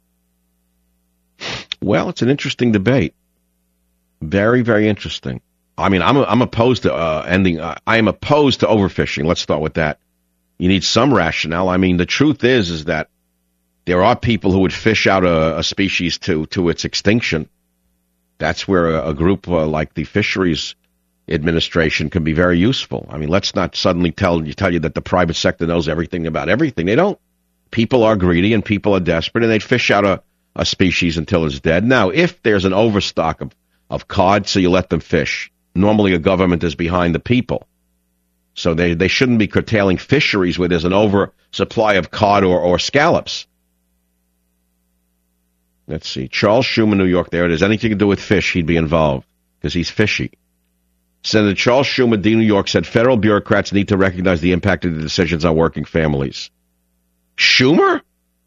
Well, it's an interesting debate. Very, very interesting. I mean, I'm I'm opposed to uh, ending. Uh, I am opposed to overfishing. Let's start with that. You need some rationale. I mean, the truth is, is that there are people who would fish out a, a species to to its extinction. That's where a, a group uh, like the Fisheries Administration can be very useful. I mean, let's not suddenly tell you tell you that the private sector knows everything about everything. They don't. People are greedy and people are desperate, and they fish out a, a species until it's dead. Now, if there's an overstock of, of cod, so you let them fish. Normally, a government is behind the people. So they, they shouldn't be curtailing fisheries where there's an oversupply of cod or, or scallops. Let's see. Charles Schumer, New York, there it is. Anything to do with fish, he'd be involved because he's fishy. Senator Charles Schumer, D. New York, said federal bureaucrats need to recognize the impact of the decisions on working families. Schumer?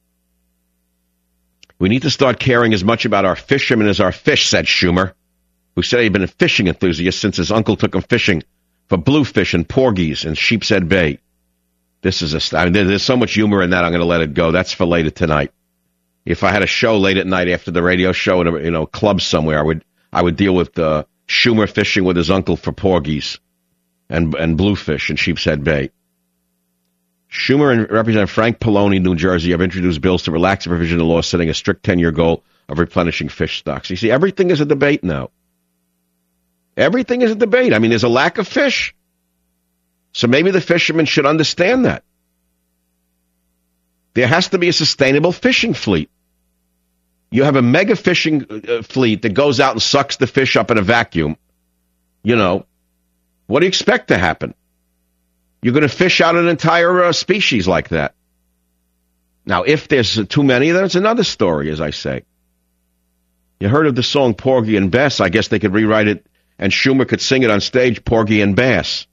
We need to start caring as much about our fishermen as our fish, said Schumer, who said he'd been a fishing enthusiast since his uncle took him fishing for bluefish and porgies in Sheepshead Bay. This is a, I mean, there's so much humor in that, I'm going to let it go. That's for later tonight. If I had a show late at night after the radio show in a you know, club somewhere, I would I would deal with uh, Schumer fishing with his uncle for porgies and and bluefish in Sheepshead Bay. Schumer and Representative Frank Pallone, New Jersey, have introduced bills to relax the provision of the law, setting a strict ten-year goal of replenishing fish stocks. You see, everything is a debate now. Everything is a debate. I mean, there's a lack of fish. So maybe the fishermen should understand that. There has to be a sustainable fishing fleet. You have a mega fishing uh, fleet that goes out and sucks the fish up in a vacuum. You know, what do you expect to happen? You're going to fish out an entire uh, species like that. Now, if there's uh, too many, then it's another story, as I say. You heard of the song Porgy and Bess. I guess they could rewrite it, and Schumer could sing it on stage, Porgy and Bass.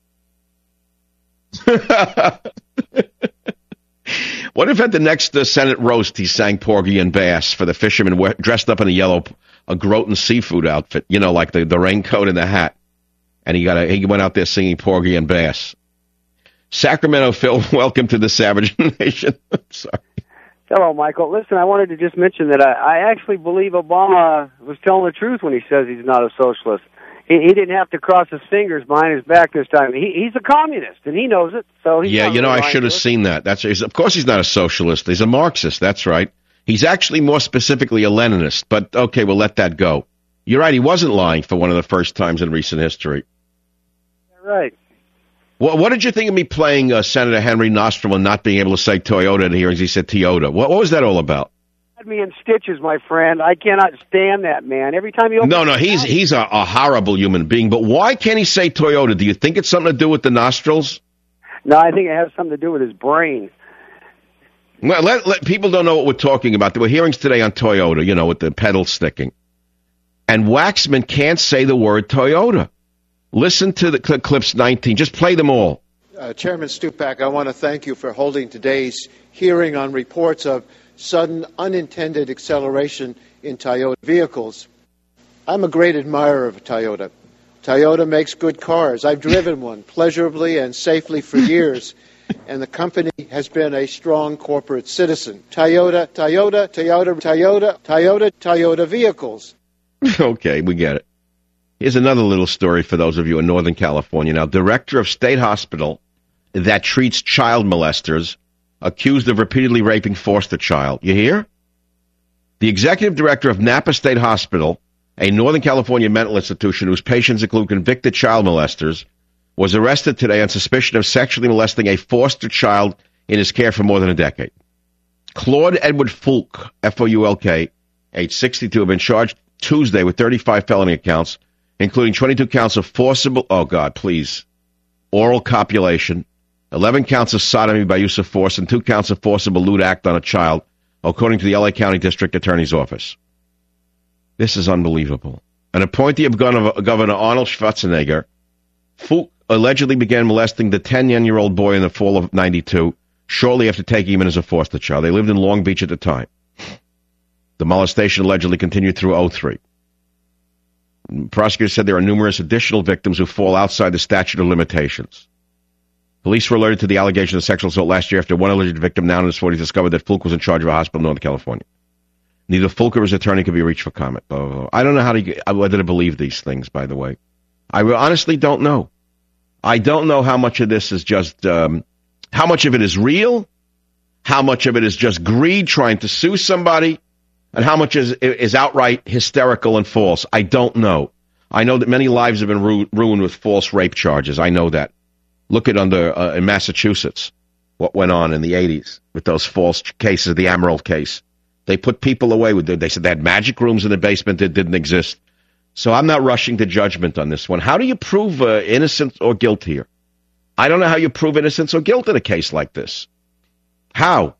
What if at the next uh, Senate roast he sang Porgy and Bass for the fishermen we- dressed up in a yellow, a Groton seafood outfit, you know, like the, the raincoat and the hat, and he got a, he went out there singing Porgy and Bass. Sacramento Phil, welcome to the Savage Nation. Sorry. Hello, Michael. Listen, I wanted to just mention that I, I actually believe Obama was telling the truth when he says he's not a socialist. He, he didn't have to cross his fingers behind his back this time. He, he's a communist, and he knows it. So he's yeah, you know, really I should have seen that. That's of course he's not a socialist. He's a Marxist. That's right. He's actually more specifically a Leninist. But okay, we'll let that go. You're right. He wasn't lying for one of the first times in recent history. Right. What, what did you think of me playing uh, Senator Henry Nostrum and not being able to say Toyota in hearings? He said Toyota. What, what was that all about? Had me in stitches, my friend. I cannot stand that man. Every time he opens No, no, he's he's a, a horrible human being. But why can't he say Toyota? Do you think it's something to do with the nostrils? No, I think it has something to do with his brain. Well, let, let, people don't know what we're talking about. There were hearings today on Toyota, you know, with the pedal sticking. And Waxman can't say the word Toyota. Listen to the cl- clips nineteen. Just play them all. Uh, Chairman Stupak, I want to thank you for holding today's hearing on reports of sudden unintended acceleration in Toyota vehicles. I'm a great admirer of Toyota. Toyota makes good cars. I've driven one pleasurably and safely for years, and the company has been a strong corporate citizen. Toyota, Toyota, Toyota, Toyota, Toyota, Toyota vehicles. Okay, we get it. Here's another little story for those of you in Northern California. Now, director of state hospital that treats child molesters accused of repeatedly raping foster child. You hear? The executive director of Napa State Hospital, a Northern California mental institution whose patients include convicted child molesters, was arrested today on suspicion of sexually molesting a foster child in his care for more than a decade. Claude Edward Foulk, F O U L K, age sixty-two, have been charged Tuesday with thirty-five felony counts, including twenty-two counts of forcible, oh God, please, oral copulation, eleven counts of sodomy by use of force, and two counts of forcible lewd act on a child, according to the L A County District Attorney's Office. This is unbelievable. An appointee of Governor Arnold Schwarzenegger, Foulk allegedly began molesting the ten-year-old boy in the fall of ninety-two, shortly after taking him in as a foster child. They lived in Long Beach at the time. The molestation allegedly continued through oh three. Prosecutors said there are numerous additional victims who fall outside the statute of limitations. Police were alerted to the allegation of sexual assault last year after one alleged victim, now in his forties, discovered that Foulk was in charge of a hospital in Northern California. Neither Foulk or his attorney could be reached for comment. Blah, blah, blah. I don't know how to get, whether to believe these things, by the way. I honestly don't know. I don't know how much of this is just, um, how much of it is real, how much of it is just greed trying to sue somebody, and how much is is outright hysterical and false. I don't know. I know that many lives have been ru- ruined with false rape charges. I know that. Look at under uh, in Massachusetts, what went on in the eighties with those false cases, the Emerald case. They put people away with, they said they had magic rooms in the basement that didn't exist. So I'm not rushing to judgment on this one. How do you prove uh, innocence or guilt here? I don't know how you prove innocence or guilt in a case like this. How?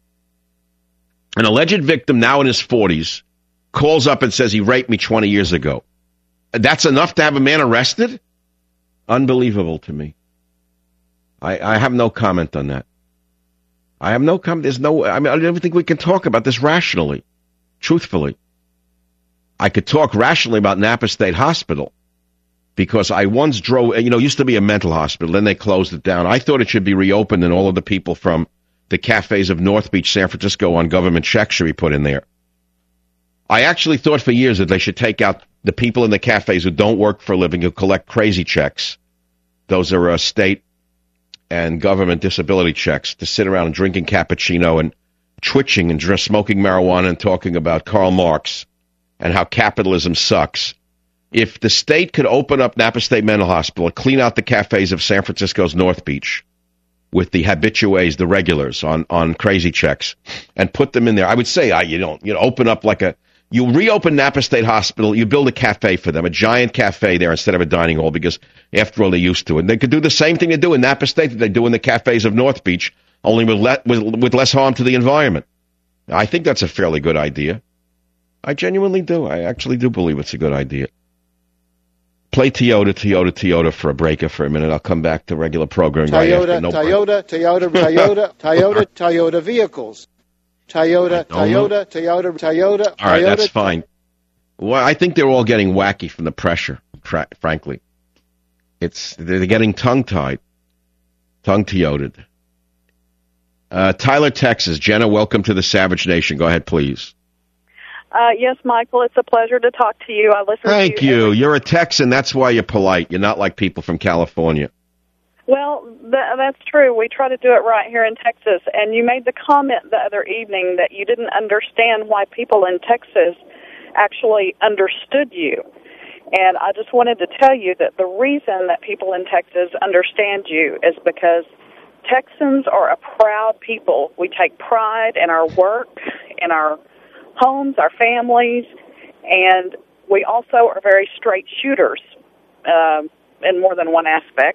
An alleged victim, now in his forties, calls up and says he raped me twenty years ago. That's enough to have a man arrested? Unbelievable to me. I, I have no comment on that. I have no comment. There's no, I mean, I don't think we can talk about this rationally, truthfully. I could talk rationally about Napa State Hospital because I once drove, you know, it used to be a mental hospital, then they closed it down. I thought it should be reopened and all of the people from the cafes of North Beach, San Francisco on government checks should be put in there. I actually thought for years that they should take out the people in the cafes who don't work for a living, who collect crazy checks. Those are uh, state and government disability checks to sit around and drinking cappuccino and twitching and just smoking marijuana and talking about Karl Marx and how capitalism sucks. If the state could open up Napa State Mental Hospital and clean out the cafes of San Francisco's North Beach with the habitués, the regulars on, on crazy checks, and put them in there, I would say, I, you know, you know, open up like a, you reopen Napa State Hospital, you build a cafe for them, a giant cafe there instead of a dining hall, because after all, they're used to it. And they could do the same thing they do in Napa State that they do in the cafes of North Beach, only with, le- with, with less harm to the environment. I think that's a fairly good idea. I genuinely do. I actually do believe it's a good idea. Play Toyota, Toyota, Toyota for a break for a minute. I'll come back to regular programming. Toyota, right no Toyota, Toyota, Toyota, Toyota, Toyota vehicles. Toyota, Toyota, Toyota, Toyota. All right, Toyota. that's fine. Well, I think they're all getting wacky from the pressure, fra- frankly. It's They're getting tongue-tied, tongue-toyoted. Uh, Tyler, Texas. Jenna, welcome to the Savage Nation. Go ahead, please. Uh, yes, Michael, it's a pleasure to talk to you. I listen Thank to you. you. Every- You're a Texan. That's why you're polite. You're not like people from California. Well, th- that's true. We try to do it right here in Texas. And you made the comment the other evening that you didn't understand why people in Texas actually understood you. And I just wanted to tell you that the reason that people in Texas understand you is because Texans are a proud people. We take pride in our work, in our homes, our families, and we also are very straight shooters uh, in more than one aspect.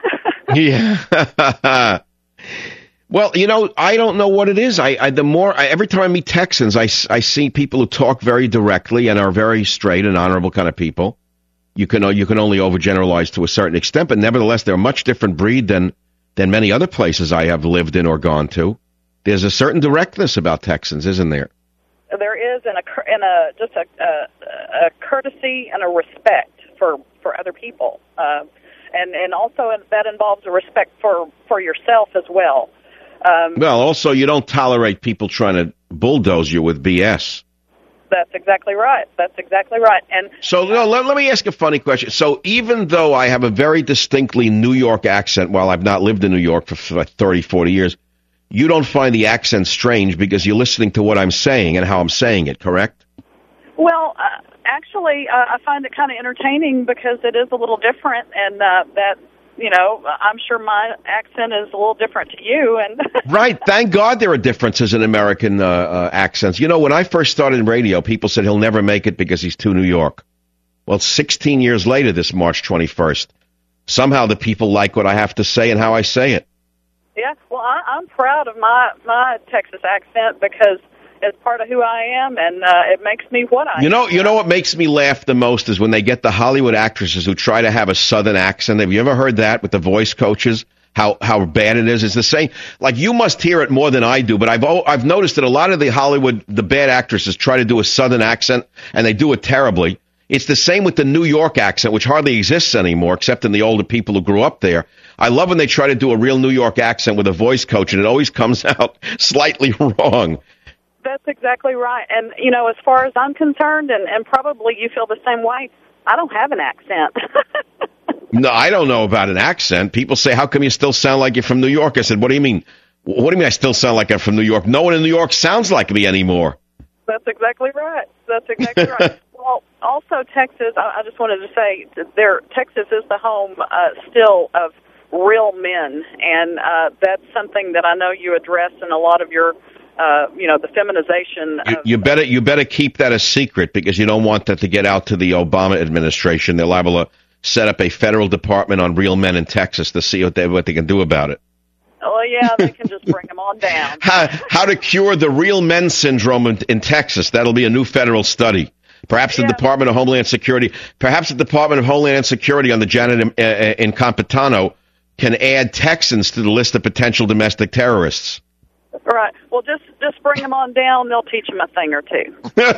Yeah. Well, you know, I don't know what it is. I, I the more I, every time I meet Texans, I, I see people who talk very directly and are very straight and honorable kind of people. You can you can only overgeneralize to a certain extent, but nevertheless, they're a much different breed than than many other places I have lived in or gone to. There's a certain directness about Texans, isn't there? There is, and a and a just a, a, a courtesy and a respect for, for other people, uh, and and also that involves a respect for, for yourself as well. Um, Well, also, you don't tolerate people trying to bulldoze you with B S. Uh, That's exactly right. That's exactly right. And So no, let, let me ask a funny question. So even though I have a very distinctly New York accent, while I've not lived in New York for like thirty, forty years, you don't find the accent strange because you're listening to what I'm saying and how I'm saying it, correct? well, uh, actually, uh, I find it kind of entertaining because it is a little different, and uh, that you know, I'm sure my accent is a little different to you. And Right. Thank God there are differences in American uh, uh, accents. You know, when I first started in radio, people said he'll never make it because he's too New York. Well, sixteen years later, this March twenty-first, somehow the people like what I have to say and how I say it. yeah, well, I, I'm proud of my my Texas accent because it's part of who I am, and uh, it makes me what I You know, am. you know what makes me laugh the most is when they get the Hollywood actresses who try to have a Southern accent. Have you ever heard that with the voice coaches? How how bad it is? It's the same. Like, you must hear it more than I do, but I've I've noticed that a lot of the Hollywood, the bad actresses, try to do a Southern accent, and they do it terribly. It's the same with the New York accent, which hardly exists anymore, except in the older people who grew up there. I love when they try to do a real New York accent with a voice coach, and it always comes out slightly wrong. That's exactly right. And, you know, as far as I'm concerned, and, and probably you feel the same way, I don't have an accent. No, I don't know about an accent. People say, how come you still sound like you're from New York? I said, what do you mean? What do you mean I still sound like I'm from New York? No one in New York sounds like me anymore. That's exactly right. That's exactly right. Well, also Texas, I, I just wanted to say, that there, Texas is the home uh, still of real men, and uh, that's something that I know you address in a lot of your Uh, you know, the feminization. You, of, you better you better keep that a secret because you don't want that to get out to the Obama administration. They're liable to set up a federal department on real men in Texas to see what they what they can do about it. oh yeah, they can just bring them on down. How, how to cure the real men syndrome in, in Texas? That'll be a new federal study. Perhaps the Yeah. Department of Homeland Security, perhaps the Department of Homeland Security under Janet uh, Incompetano can add Texans to the list of potential domestic terrorists. Right. Well, just just bring them on down. They'll teach them a thing or two.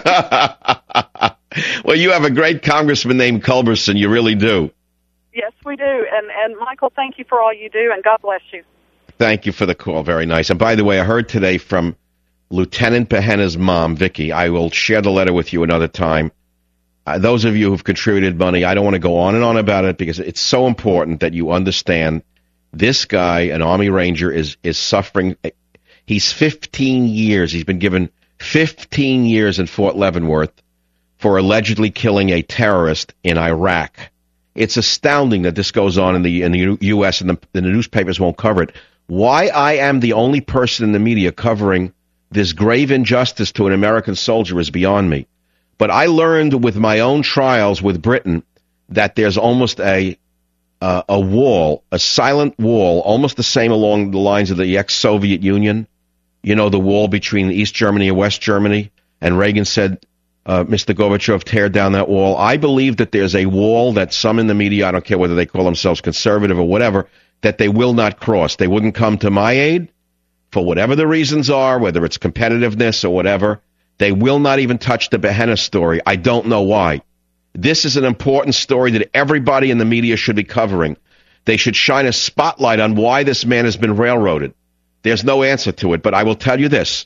Well, you have a great congressman named Culberson. You really do. Yes, we do. And and Michael, thank you for all you do, and God bless you. Thank you for the call. Very nice. And by the way, I heard today from Lieutenant Behenna's mom, Vicky. I will share the letter with you another time. Uh, those of you who've contributed money, I don't want to go on and on about it because it's so important that you understand this guy, an Army Ranger, is is suffering. He's fifteen years. He's been given fifteen years in Fort Leavenworth for allegedly killing a terrorist in Iraq. It's astounding that this goes on in the in the U S and the, the newspapers won't cover it. Why I am the only person in the media covering this grave injustice to an American soldier is beyond me. But I learned with my own trials with Britain that there's almost a uh, a wall, a silent wall, almost the same along the lines of the ex-Soviet Union. You know, the wall between East Germany and West Germany. And Reagan said, uh, Mister Gorbachev, tear down that wall. I believe that there's a wall that some in the media, I don't care whether they call themselves conservative or whatever, that they will not cross. They wouldn't come to my aid for whatever the reasons are, whether it's competitiveness or whatever. They will not even touch the Behenna story. I don't know why. This is an important story that everybody in the media should be covering. They should shine a spotlight on why this man has been railroaded. There's no answer to it, but I will tell you this.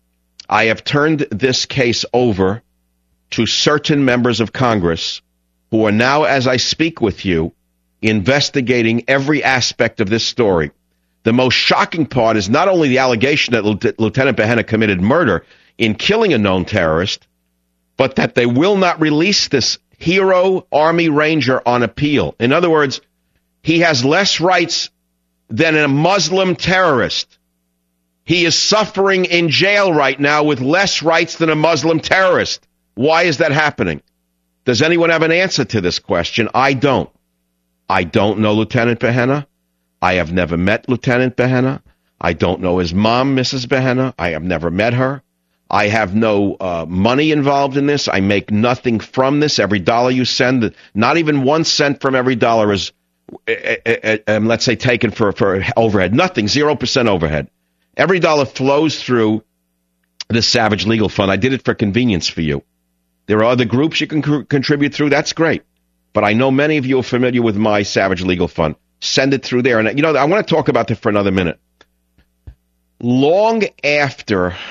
I have turned this case over to certain members of Congress who are now, as I speak with you, investigating every aspect of this story. The most shocking part is not only the allegation that Lieutenant Lieutenant Behenna committed murder in killing a known terrorist, but that they will not release this hero Army Ranger on appeal. In other words, he has less rights than a Muslim terrorist. He is suffering in jail right now with less rights than a Muslim terrorist. Why is that happening? Does anyone have an answer to this question? I don't. I don't know Lieutenant Behenna. I have never met Lieutenant Behenna. I don't know his mom, Missus Behenna. I have never met her. I have no uh, money involved in this. I make nothing from this. Every dollar you send, not even one cent from every dollar is, uh, uh, uh, let's say, taken for, for overhead. Nothing, zero percent overhead. Every dollar flows through the Savage Legal Fund. I did it for convenience for you. There are other groups you can co- contribute through. That's great. But I know many of you are familiar with my Savage Legal Fund. Send it through there. And, you know, I want to talk about that for another minute. Long after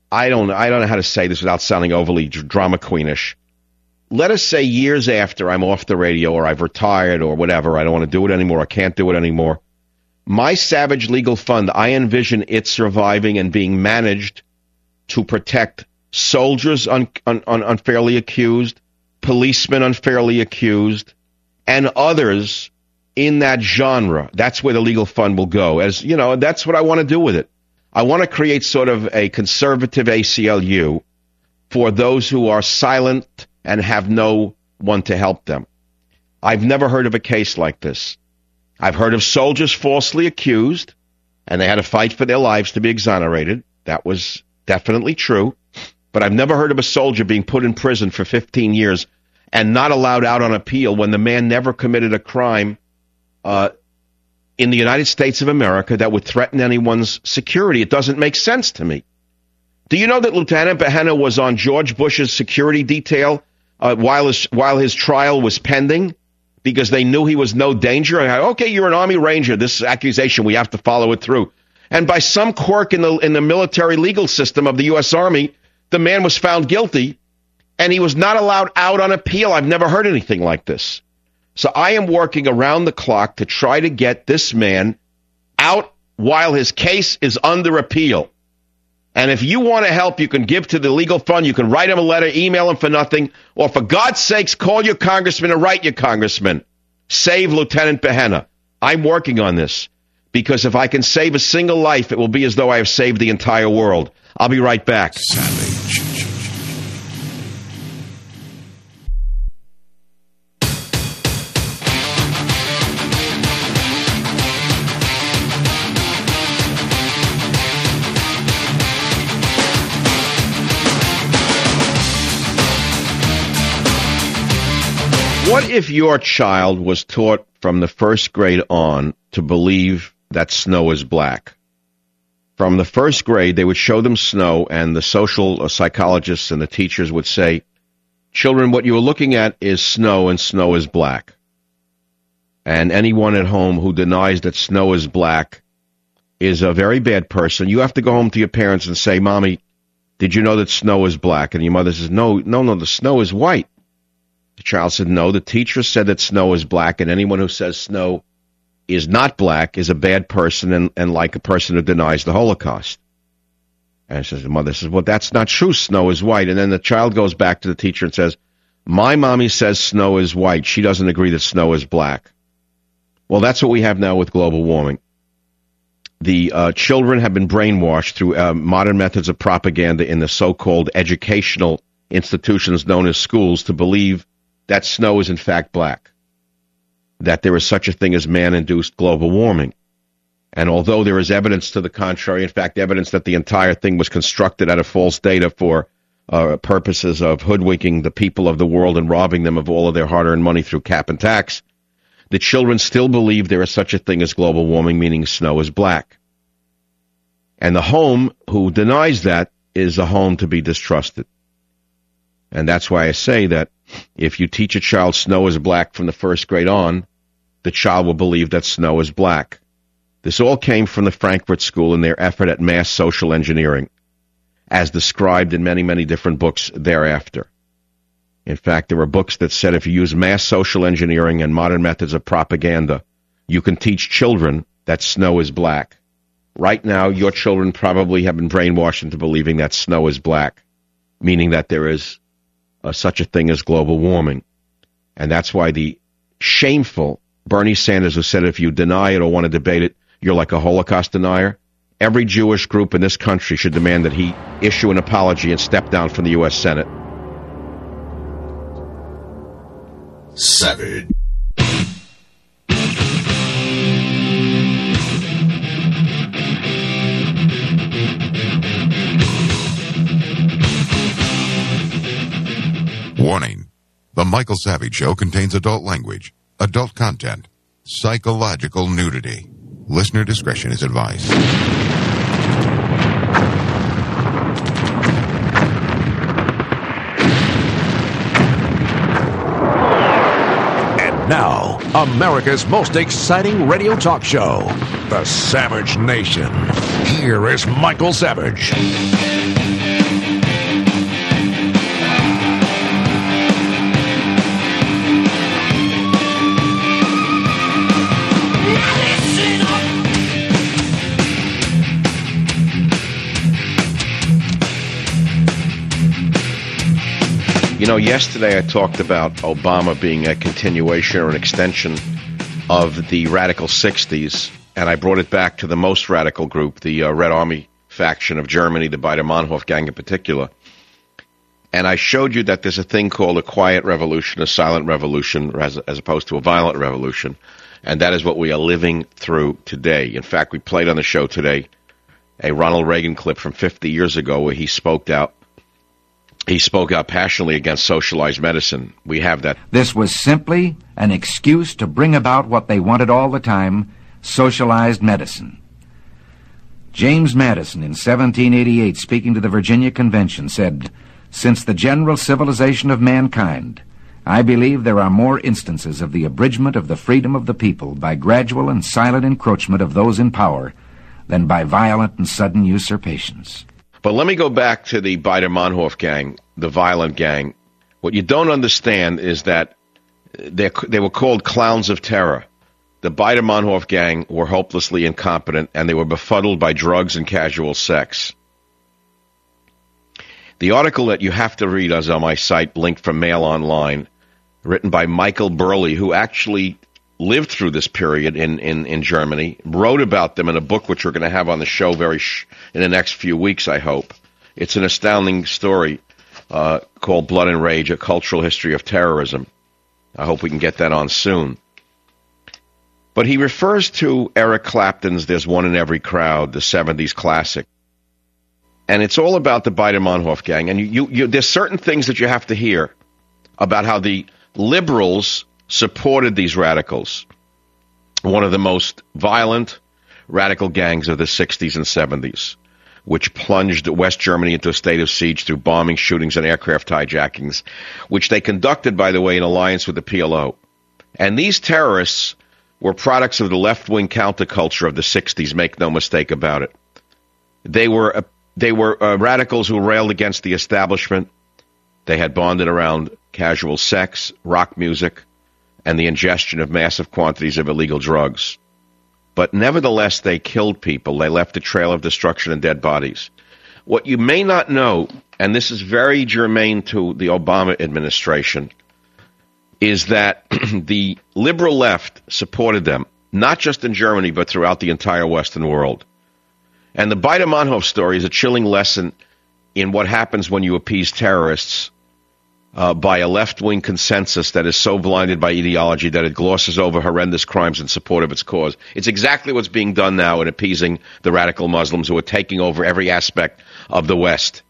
I don't, I don't know how to say this without sounding overly drama queenish. Let us say years after I'm off the radio or I've retired or whatever, I don't want to do it anymore, I can't do it anymore. My Savage Legal Fund, I envision it surviving and being managed to protect soldiers un, un, un, unfairly accused, policemen unfairly accused, and others in that genre. That's where the legal fund will go. As you know, that's what I want to do with it. I want to create sort of a conservative A C L U for those who are silent and have no one to help them. I've never heard of a case like this. I've heard of soldiers falsely accused, and they had to fight for their lives to be exonerated. That was definitely true. But I've never heard of a soldier being put in prison for fifteen years and not allowed out on appeal when the man never committed a crime uh, in the United States of America that would threaten anyone's security. It doesn't make sense to me. Do you know that Lieutenant Behenna was on George Bush's security detail uh, while his, while his trial was pending because they knew he was no danger? I, okay, you're an Army Ranger. This accusation, we have to follow it through. And by some quirk in the in the military legal system of the U S. Army, the man was found guilty, and he was not allowed out on appeal. I've never heard anything like this. So I am working around the clock to try to get this man out while his case is under appeal. And if you want to help, you can give to the legal fund. You can write him a letter, email him for nothing, or for God's sakes, call your congressman or write your congressman. Save Lieutenant Behenna. I'm working on this because if I can save a single life, it will be as though I have saved the entire world. I'll be right back. Savage. What if your child was taught from the first grade on to believe that snow is black? From the first grade, they would show them snow, and the social psychologists and the teachers would say, children, what you are looking at is snow, and snow is black. And anyone at home who denies that snow is black is a very bad person. You have to go home to your parents and say, Mommy, did you know that snow is black? And your mother says, no, no, no, the snow is white. The child said, no, the teacher said that snow is black, and anyone who says snow is not black is a bad person and, and like a person who denies the Holocaust. And says, the mother says, well, that's not true. Snow is white. And then the child goes back to the teacher and says, my mommy says snow is white. She doesn't agree that snow is black. Well, that's what we have now with global warming. The uh, children have been brainwashed through uh, modern methods of propaganda in the so-called educational institutions known as schools to believe that snow is in fact black, that there is such a thing as man-induced global warming. And although there is evidence to the contrary, in fact, evidence that the entire thing was constructed out of false data for uh, purposes of hoodwinking the people of the world and robbing them of all of their hard-earned money through cap and tax, the children still believe there is such a thing as global warming, meaning snow is black. And the home who denies that is a home to be distrusted. And that's why I say that if you teach a child snow is black from the first grade on, the child will believe that snow is black. This all came from the Frankfurt School in their effort at mass social engineering, as described in many, many different books thereafter. In fact, there were books that said if you use mass social engineering and modern methods of propaganda, you can teach children that snow is black. Right now, your children probably have been brainwashed into believing that snow is black, meaning that there is uh, such a thing as global warming. And that's why the shameful Bernie Sanders, who said if you deny it or want to debate it, you're like a Holocaust denier. Every Jewish group in this country should demand that he issue an apology and step down from the U S Senate. Savage. Warning. The Michael Savage Show contains adult language, adult content, psychological nudity. Listener discretion is advised. And now, America's most exciting radio talk show, The Savage Nation. Here is Michael Savage. know, yesterday I talked about Obama being a continuation or an extension of the Radical sixties, and I brought it back to the most radical group, the uh, Red Army faction of Germany, the Baader-Meinhof gang in particular. And I showed you that there's a thing called a quiet revolution, a silent revolution, as, as opposed to a violent revolution. And that is what we are living through today. In fact, we played on the show today a Ronald Reagan clip from fifty years ago where he spoke out. He spoke out passionately against socialized medicine. We have that. This was simply an excuse to bring about what they wanted all the time, socialized medicine. James Madison, in seventeen eighty-eight, speaking to the Virginia Convention, said, "Since the general civilization of mankind, I believe there are more instances of the abridgment of the freedom of the people by gradual and silent encroachment of those in power than by violent and sudden usurpations." But let me go back to the Baader-Meinhof gang, the violent gang. What you don't understand is that they they were called clowns of terror. The Baader-Meinhof gang were hopelessly incompetent, and they were befuddled by drugs and casual sex. The article that you have to read is on my site, linked from Mail Online, written by Michael Burley, who actually lived through this period in, in, in Germany, wrote about them in a book which we're going to have on the show very sh- in the next few weeks, I hope. It's an astounding story uh, called Blood and Rage, A Cultural History of Terrorism. I hope we can get that on soon. But he refers to Eric Clapton's There's One in Every Crowd, the seventies classic. And it's all about the Baader-Meinhof gang. And you, you, you, there's certain things that you have to hear about how the liberals supported these radicals. One of the most violent radical gangs of the sixties and seventies, which plunged West Germany into a state of siege through bombing, shootings, and aircraft hijackings, which they conducted, by the way, in alliance with the P L O. And these terrorists were products of the left-wing counterculture of the sixties, make no mistake about it. They were uh, they were uh, radicals who railed against the establishment. They had bonded around casual sex, rock music, and the ingestion of massive quantities of illegal drugs. But nevertheless, they killed people. They left a trail of destruction and dead bodies. What you may not know, and this is very germane to the Obama administration, is that the liberal left supported them, not just in Germany, but throughout the entire Western world. And the Baader-Meinhof story is a chilling lesson in what happens when you appease terrorists uh, by a left-wing consensus that is so blinded by ideology that it glosses over horrendous crimes in support of its cause. It's exactly what's being done now in appeasing the radical Muslims who are taking over every aspect of the West.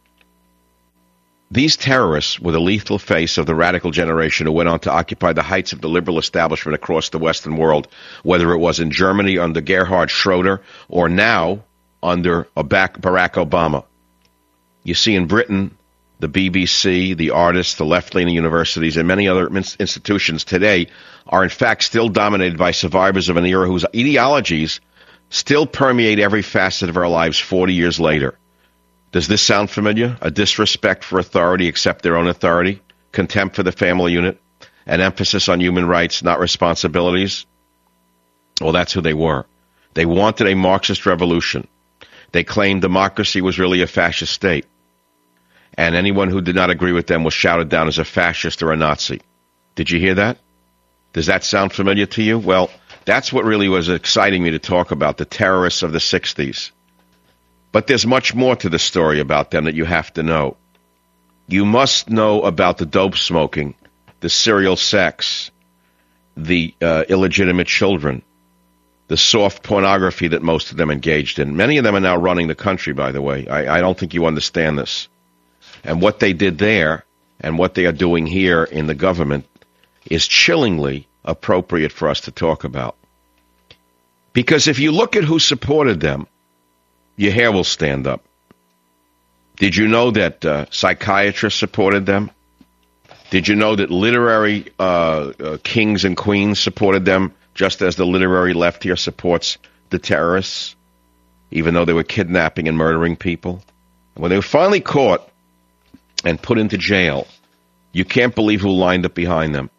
These terrorists were the lethal face of the radical generation who went on to occupy the heights of the liberal establishment across the Western world, whether it was in Germany under Gerhard Schroeder or now under Barack Obama. You see in Britain, the B B C, the artists, the left-leaning universities, and many other institutions today are in fact still dominated by survivors of an era whose ideologies still permeate every facet of our lives forty years later. Does this sound familiar? A disrespect for authority except their own authority, contempt for the family unit, an emphasis on human rights, not responsibilities? Well, that's who they were. They wanted a Marxist revolution. They claimed democracy was really a fascist state. And anyone who did not agree with them was shouted down as a fascist or a Nazi. Did you hear that? Does that sound familiar to you? Well, that's what really was exciting me to talk about, the terrorists of the sixties. But there's much more to the story about them that you have to know. You must know about the dope smoking, the serial sex, the uh, illegitimate children, the soft pornography that most of them engaged in. Many of them are now running the country, by the way. I, I don't think you understand this. And what they did there and what they are doing here in the government is chillingly appropriate for us to talk about. Because if you look at who supported them, your hair will stand up. Did you know that uh, psychiatrists supported them? Did you know that literary uh, uh, kings and queens supported them, just as the literary left here supports the terrorists, even though they were kidnapping and murdering people? When they were finally caught and put into jail, you can't believe who lined up behind them.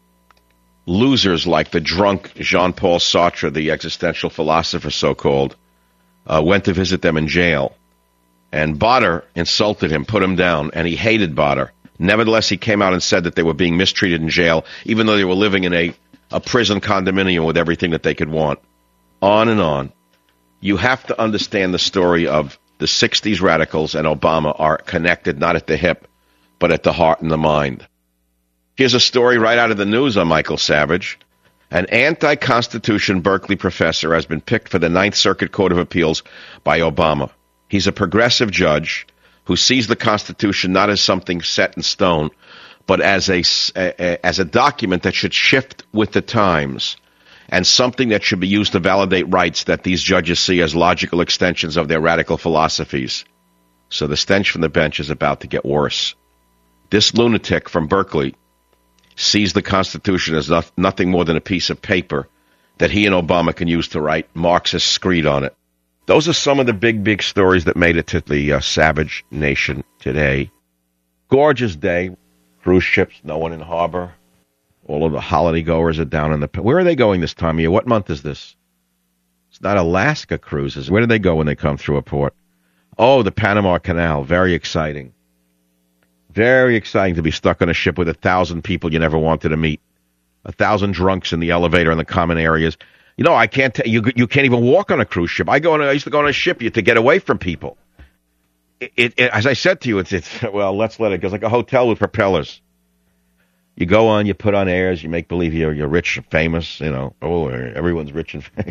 Losers like the drunk Jean-Paul Sartre, the existential philosopher so-called, Uh, went to visit them in jail, and Baader insulted him, put him down, and he hated Baader Nevertheless, he came out and said that they were being mistreated in jail, even though they were living in a, a prison condominium with everything that they could want. On and on. You have to understand the story of the sixties radicals and Obama are connected not at the hip, but at the heart and the mind. Here's a story right out of the news on Michael Savage. An anti-Constitution Berkeley professor has been picked for the Ninth Circuit Court of Appeals by Obama. He's a progressive judge who sees the Constitution not as something set in stone, but as a, a, as a document that should shift with the times and something that should be used to validate rights that these judges see as logical extensions of their radical philosophies. So the stench from the bench is about to get worse. This lunatic from Berkeley sees the Constitution as no, nothing more than a piece of paper that he and Obama can use to write Marxist screed on it. Those are some of the big, big stories that made it to the uh, Savage Nation today. Gorgeous day. Cruise ships, no one in harbor. All of the holiday goers are down in the... Where are they going this time of year? What month is this? It's not Alaska cruises. Where do they go when they come through a port? Oh, the Panama Canal. Very exciting. Very exciting to be stuck on a ship with a thousand people you never wanted to meet. A thousand drunks in the elevator in the common areas. You know, I can't. T- you you can't even walk on a cruise ship. I go on. A, I used to go on a ship to get away from people. It, it, it, as I said to you, it's it's well. Let's let it go. It's like a hotel with propellers. You go on. You put on airs. You make believe you're you're rich and famous. You know. Oh, everyone's rich and famous.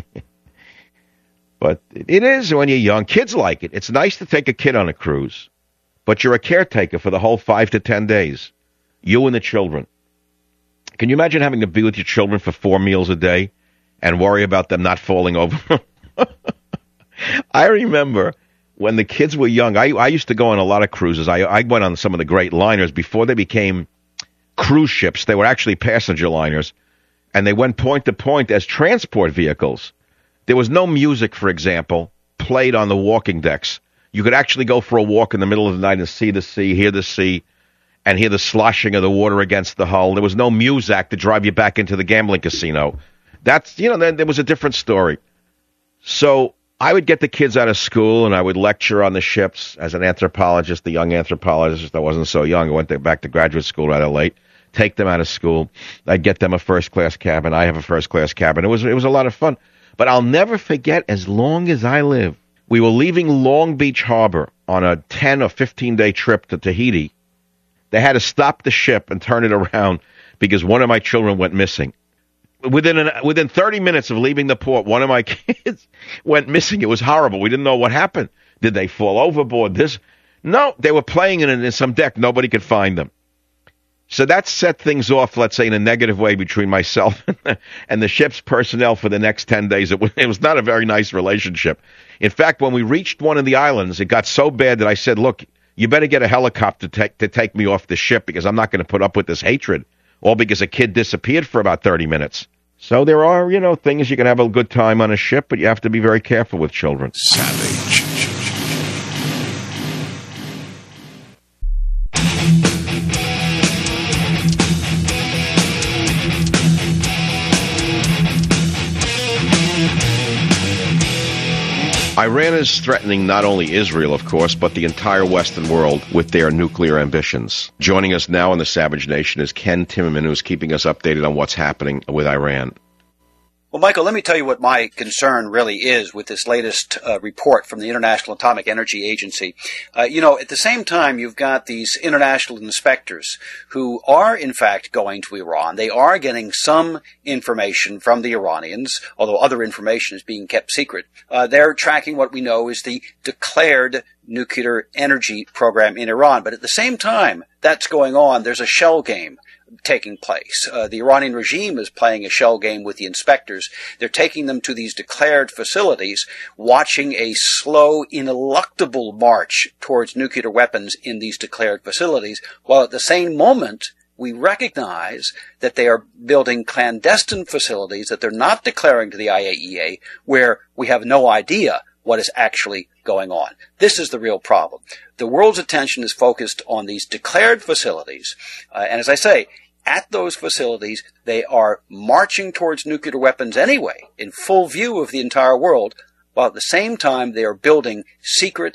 But it is when you're young. Kids like it. It's nice to take a kid on a cruise, but you're a caretaker for the whole five to ten days. You and the children. Can you imagine having to be with your children for four meals a day and worry about them not falling over? I remember when the kids were young, I, I used to go on a lot of cruises. I, I went on some of the great liners before they became cruise ships. They were actually passenger liners, and they went point to point as transport vehicles. There was no music, for example, played on the walking decks. You could actually go for a walk in the middle of the night and see the sea, hear the sea, and hear the sloshing of the water against the hull. There was no Muzak to drive you back into the gambling casino. That's, you know, then there was a different story. So I would get the kids out of school, and I would lecture on the ships as an anthropologist, the young anthropologist. I wasn't so young. I went to, back to graduate school rather late. Take them out of school. I'd get them a first-class cabin. I have a first-class cabin. It was it was a lot of fun. But I'll never forget, as long as I live, we were leaving Long Beach Harbor on a ten or fifteen-day trip to Tahiti. They had to stop the ship and turn it around because one of my children went missing. Within an, within thirty minutes of leaving the port, one of my kids went missing. It was horrible. We didn't know what happened. Did they fall overboard? This? No, they were playing in, in some deck. Nobody could find them. So that set things off, let's say, in a negative way between myself and the ship's personnel for the next ten days. It was, it was not a very nice relationship. In fact, when we reached one of the islands, it got so bad that I said, look, you better get a helicopter to take, to take me off the ship because I'm not going to put up with this hatred, all because a kid disappeared for about thirty minutes. So there are, you know, things you can have a good time on a ship, but you have to be very careful with children. Savage. Iran is threatening not only Israel, of course, but the entire Western world with their nuclear ambitions. Joining us now in the Savage Nation is Ken Timmerman, who's keeping us updated on what's happening with Iran. Well, Michael, let me tell you what my concern really is with this latest uh, report from the International Atomic Energy Agency. Uh, you know, at the same time, you've got these international inspectors who are, in fact, going to Iran. They are getting some information from the Iranians, although other information is being kept secret. Uh, they're tracking what we know is the declared nuclear energy program in Iran. But at the same time that's going on, there's a shell game taking place. Uh, the Iranian regime is playing a shell game with the inspectors. They're taking them to these declared facilities, watching a slow, ineluctable march towards nuclear weapons in these declared facilities, while at the same moment we recognize that they are building clandestine facilities that they're not declaring to the I A E A, where we have no idea what is actually going on. This is the real problem. The world's attention is focused on these declared facilities, uh, and as I say, at those facilities, they are marching towards nuclear weapons anyway, in full view of the entire world, while at the same time they are building secret,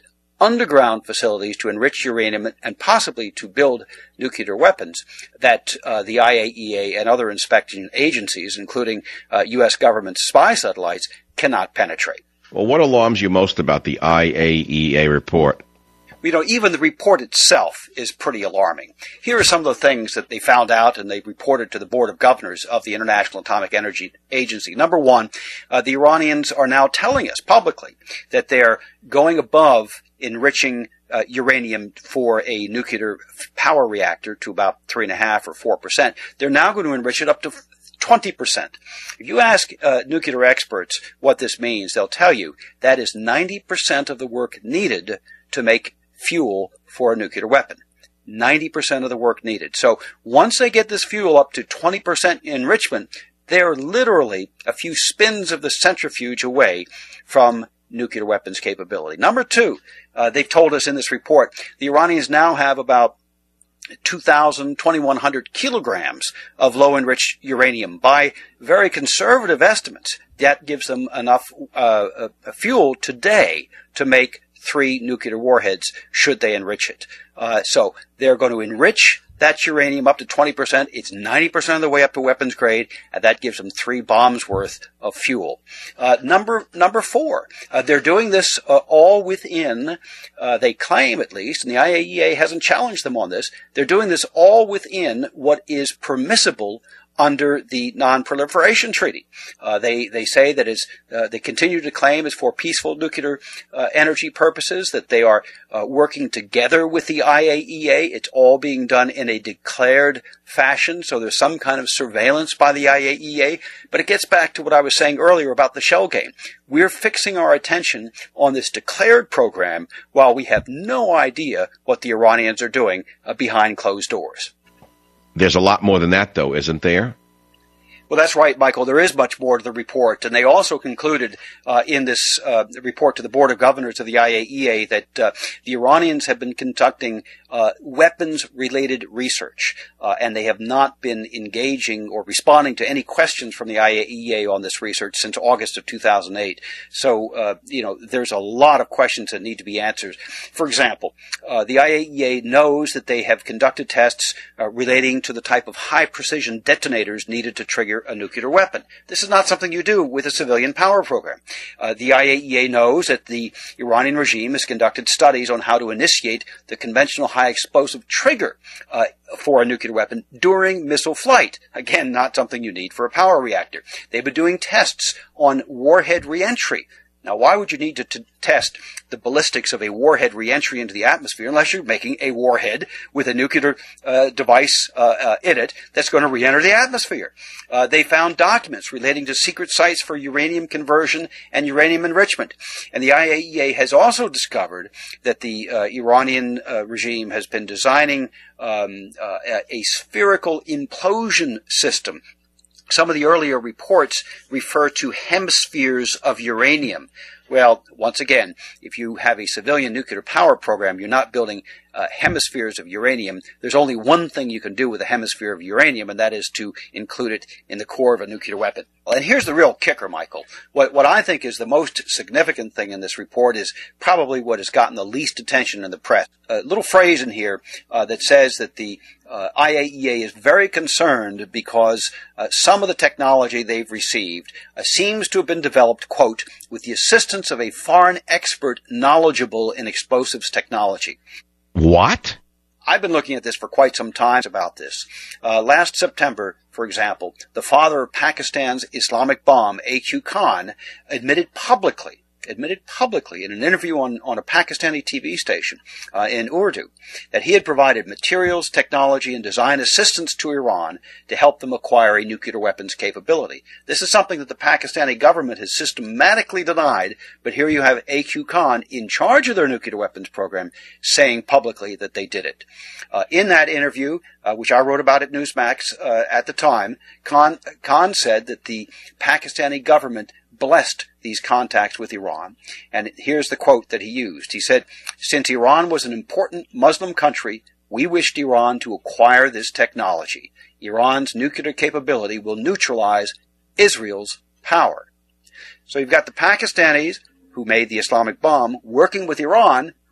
underground facilities to enrich uranium and possibly to build nuclear weapons that uh, the I A E A and other inspection agencies, including uh, U S government spy satellites, cannot penetrate. Well, what alarms you most about the I A E A report? You know, even the report itself is pretty alarming. Here are some of the things that they found out and they reported to the Board of Governors of the International Atomic Energy Agency. Number one, uh, the Iranians are now telling us publicly that they're going above enriching uh, uranium for a nuclear power reactor to about three point five or four percent. They're now going to enrich it up to twenty percent. If you ask uh, nuclear experts what this means, they'll tell you that is ninety percent of the work needed to make fuel for a nuclear weapon. ninety percent of the work needed. So once they get this fuel up to twenty percent enrichment, they're literally a few spins of the centrifuge away from nuclear weapons capability. Number two, uh, they've told us in this report, the Iranians now have about two thousand, twenty-one hundred kilograms of low-enriched uranium. By very conservative estimates, that gives them enough uh, uh, fuel today to make three nuclear warheads should they enrich it. Uh, so they're going to enrich that uranium up to twenty percent. It's ninety percent of the way up to weapons grade, and that gives them three bombs worth of fuel. Uh, number number four, uh, they're doing this uh, all within, uh, they claim at least, and the I A E A hasn't challenged them on this, they're doing this all within what is permissible under the Non-Proliferation Treaty. Uh, they they say that is uh, they continue to claim it's for peaceful nuclear uh, energy purposes, that they are uh, working together with the I A E A. It's all being done in a declared fashion, so there's some kind of surveillance by the I A E A. But it gets back to what I was saying earlier about the shell game. We're fixing our attention on this declared program while we have no idea what the Iranians are doing uh, behind closed doors. There's a lot more than that, though, isn't there? Well, that's right, Michael. There is much more to the report. And they also concluded uh, in this uh, report to the Board of Governors of the I A E A that uh, the Iranians have been conducting uh, weapons-related research, uh, and they have not been engaging or responding to any questions from the I A E A on this research since August of two thousand eight. So, uh, you know, there's a lot of questions that need to be answered. For example, uh, the I A E A knows that they have conducted tests uh, relating to the type of high-precision detonators needed to trigger a nuclear weapon. This is not something you do with a civilian power program. Uh, the I A E A knows that the Iranian regime has conducted studies on how to initiate the conventional high-explosive trigger uh, for a nuclear weapon during missile flight. Again, not something you need for a power reactor. They've been doing tests on warhead reentry. Now, why would you need to, to test the ballistics of a warhead reentry into the atmosphere unless you're making a warhead with a nuclear uh, device uh, uh, in it that's going to reenter the atmosphere? Uh, they found documents relating to secret sites for uranium conversion and uranium enrichment. And the I A E A has also discovered that the uh, Iranian uh, regime has been designing um, uh, a spherical implosion system. Some of the earlier reports refer to hemispheres of uranium. Well, once again, if you have a civilian nuclear power program, you're not building uh, hemispheres of uranium. There's only one thing you can do with a hemisphere of uranium, and that is to include it in the core of a nuclear weapon. Well, and here's the real kicker, Michael. What, what I think is the most significant thing in this report is probably what has gotten the least attention in the press. A little phrase in here uh, that says that the uh, I A E A is very concerned because uh, some of the technology they've received uh, seems to have been developed, quote, with the assistance of a foreign expert knowledgeable in explosives technology. What? I've been looking at this for quite some time about this. Uh, last September, for example, the father of Pakistan's Islamic bomb, A Q Khan, admitted publicly, admitted publicly in an interview on, on a Pakistani T V station uh, in Urdu that he had provided materials, technology, and design assistance to Iran to help them acquire a nuclear weapons capability. This is something that the Pakistani government has systematically denied, but here you have A Q Khan in charge of their nuclear weapons program saying publicly that they did it. Uh, in that interview, uh, which I wrote about at Newsmax uh, at the time, Khan, Khan said that the Pakistani government blessed these contacts with Iran. And here's the quote that he used. He said, "Since Iran was an important Muslim country, we wished Iran to acquire this technology. Iran's nuclear capability will neutralize Israel's power." So you've got the Pakistanis who made the Islamic bomb working with Iran,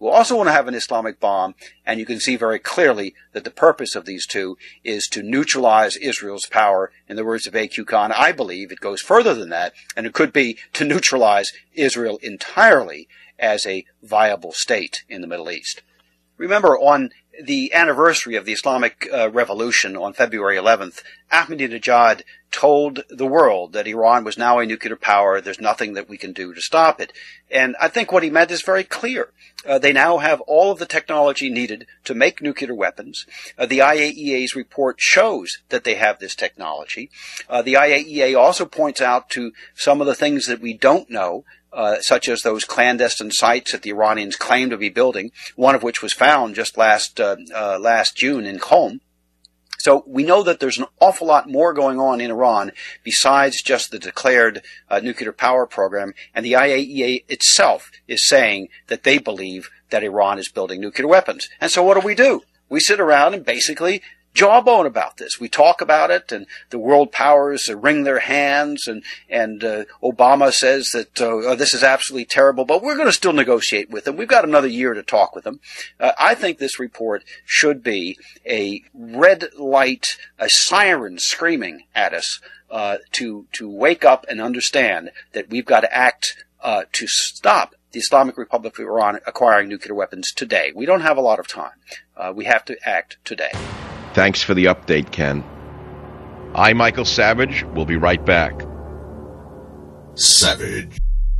who also want to have an Islamic bomb, and you can see very clearly that the purpose of these two is to neutralize Israel's power. In the words of A Q Khan, I believe it goes further than that, and it could be to neutralize Israel entirely as a viable state in the Middle East. Remember, on the anniversary of the Islamic uh, Revolution on February eleventh, Ahmadinejad told the world that Iran was now a nuclear power. There's nothing that we can do to stop it. And I think what he meant is very clear. Uh, they now have all of the technology needed to make nuclear weapons. Uh, the I A E A's report shows that they have this technology. Uh, the I A E A also points out to some of the things that we don't know, Uh, such as those clandestine sites that the Iranians claim to be building, one of which was found just last uh, uh, last June in Qom. So we know that there's an awful lot more going on in Iran besides just the declared uh, nuclear power program, and the I A E A itself is saying that they believe that Iran is building nuclear weapons. And so what do we do? We sit around and basically jawbone about this. We talk about it, and the world powers uh, wring their hands, and and uh, Obama says that uh, oh, this is absolutely terrible, but we're going to still negotiate with them. We've got another year to talk with them. Uh, I think this report should be a red light, a siren screaming at us uh, to to wake up and understand that we've got to act uh, to stop the Islamic Republic of Iran acquiring nuclear weapons today. We don't have a lot of time. Uh, we have to act today. Thanks for the update, Ken. I'm Michael Savage. We'll be right back. Savage.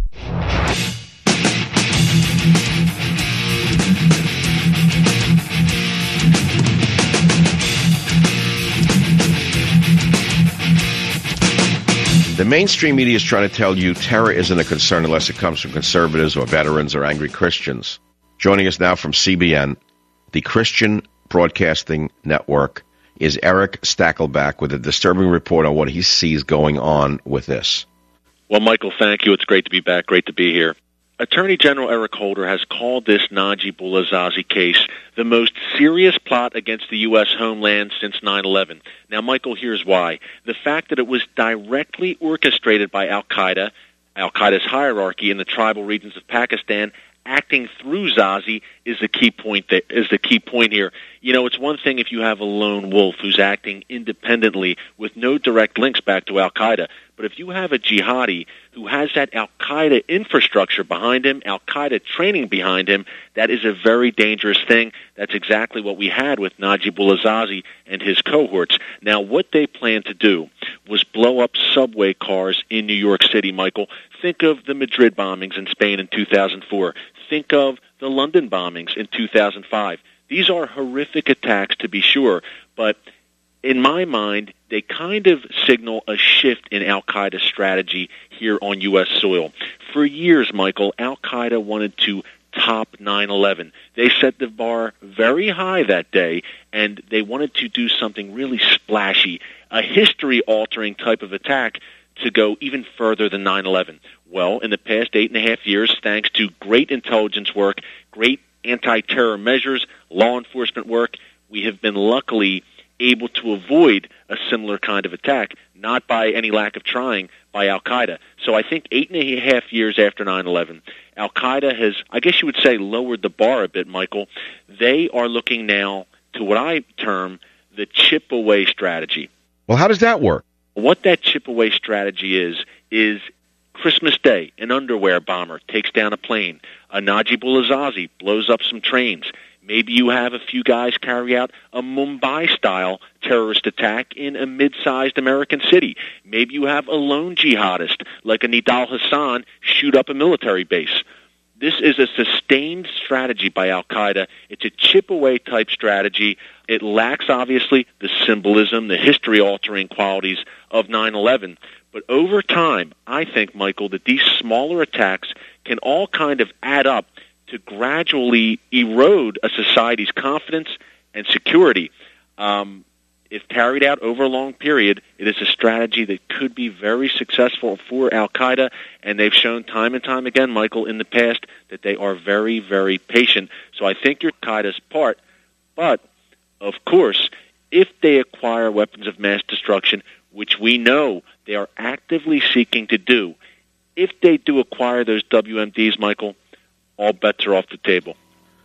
The mainstream media is trying to tell you terror isn't a concern unless it comes from conservatives or veterans or angry Christians. Joining us now from C B N, the Christian Broadcasting Network, is Eric Stakelback with a disturbing report on what he sees going on with this. Well, Michael, thank you. It's great to be back. Great to be here. Attorney General Eric Holder has called this Najibullah Zazi case the most serious plot against the U S homeland since nine eleven. Now, Michael, here's why. The fact that it was directly orchestrated by al-Qaeda, al-Qaeda's hierarchy in the tribal regions of Pakistan, acting through Zazi is the key point. That is the key point here. You know, it's one thing if you have a lone wolf who's acting independently with no direct links back to al-Qaeda, but if you have a jihadi who has that al-Qaeda infrastructure behind him, al-Qaeda training behind him, that is a very dangerous thing. That's exactly what we had with Najibullah Zazi and his cohorts. Now, what they planned to do was blow up subway cars in New York City, Michael. Think of the Madrid bombings in Spain in two thousand four. Think of the London bombings in two thousand five. These are horrific attacks, to be sure, but in my mind, they kind of signal a shift in al-Qaeda's strategy here on U S soil. For years, Michael, al-Qaeda wanted to top nine eleven. They set the bar very high that day, and they wanted to do something really splashy, a history-altering type of attack to go even further than nine eleven. Well, in the past eight and a half years, thanks to great intelligence work, great anti-terror measures, law enforcement work, we have been luckily able to avoid a similar kind of attack, not by any lack of trying, by al-Qaeda. So I think eight and a half years after nine eleven, al-Qaeda has, I guess you would say, lowered the bar a bit, Michael. They are looking now to what I term the chip-away strategy. Well, how does that work? What that chip-away strategy is, is Christmas Day, an underwear bomber takes down a plane. A Najibullah Zazi blows up some trains. Maybe you have a few guys carry out a Mumbai-style terrorist attack in a mid-sized American city. Maybe you have a lone jihadist, like a Nidal Hassan, shoot up a military base. This is a sustained strategy by al-Qaeda. It's a chip-away type strategy. It lacks, obviously, the symbolism, the history-altering qualities of nine eleven. But over time, I think, Michael, that these smaller attacks can all kind of add up to gradually erode a society's confidence and security. Um, if carried out over a long period, it is a strategy that could be very successful for al-Qaeda, and they've shown time and time again, Michael, in the past, that they are very, very patient. So I think you're al-Qaeda's part, but, of course, if they acquire weapons of mass destruction, which we know they are actively seeking to do, if they do acquire those W M Ds, Michael, all bets are off the table.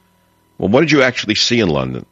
Well, what did you actually see in London?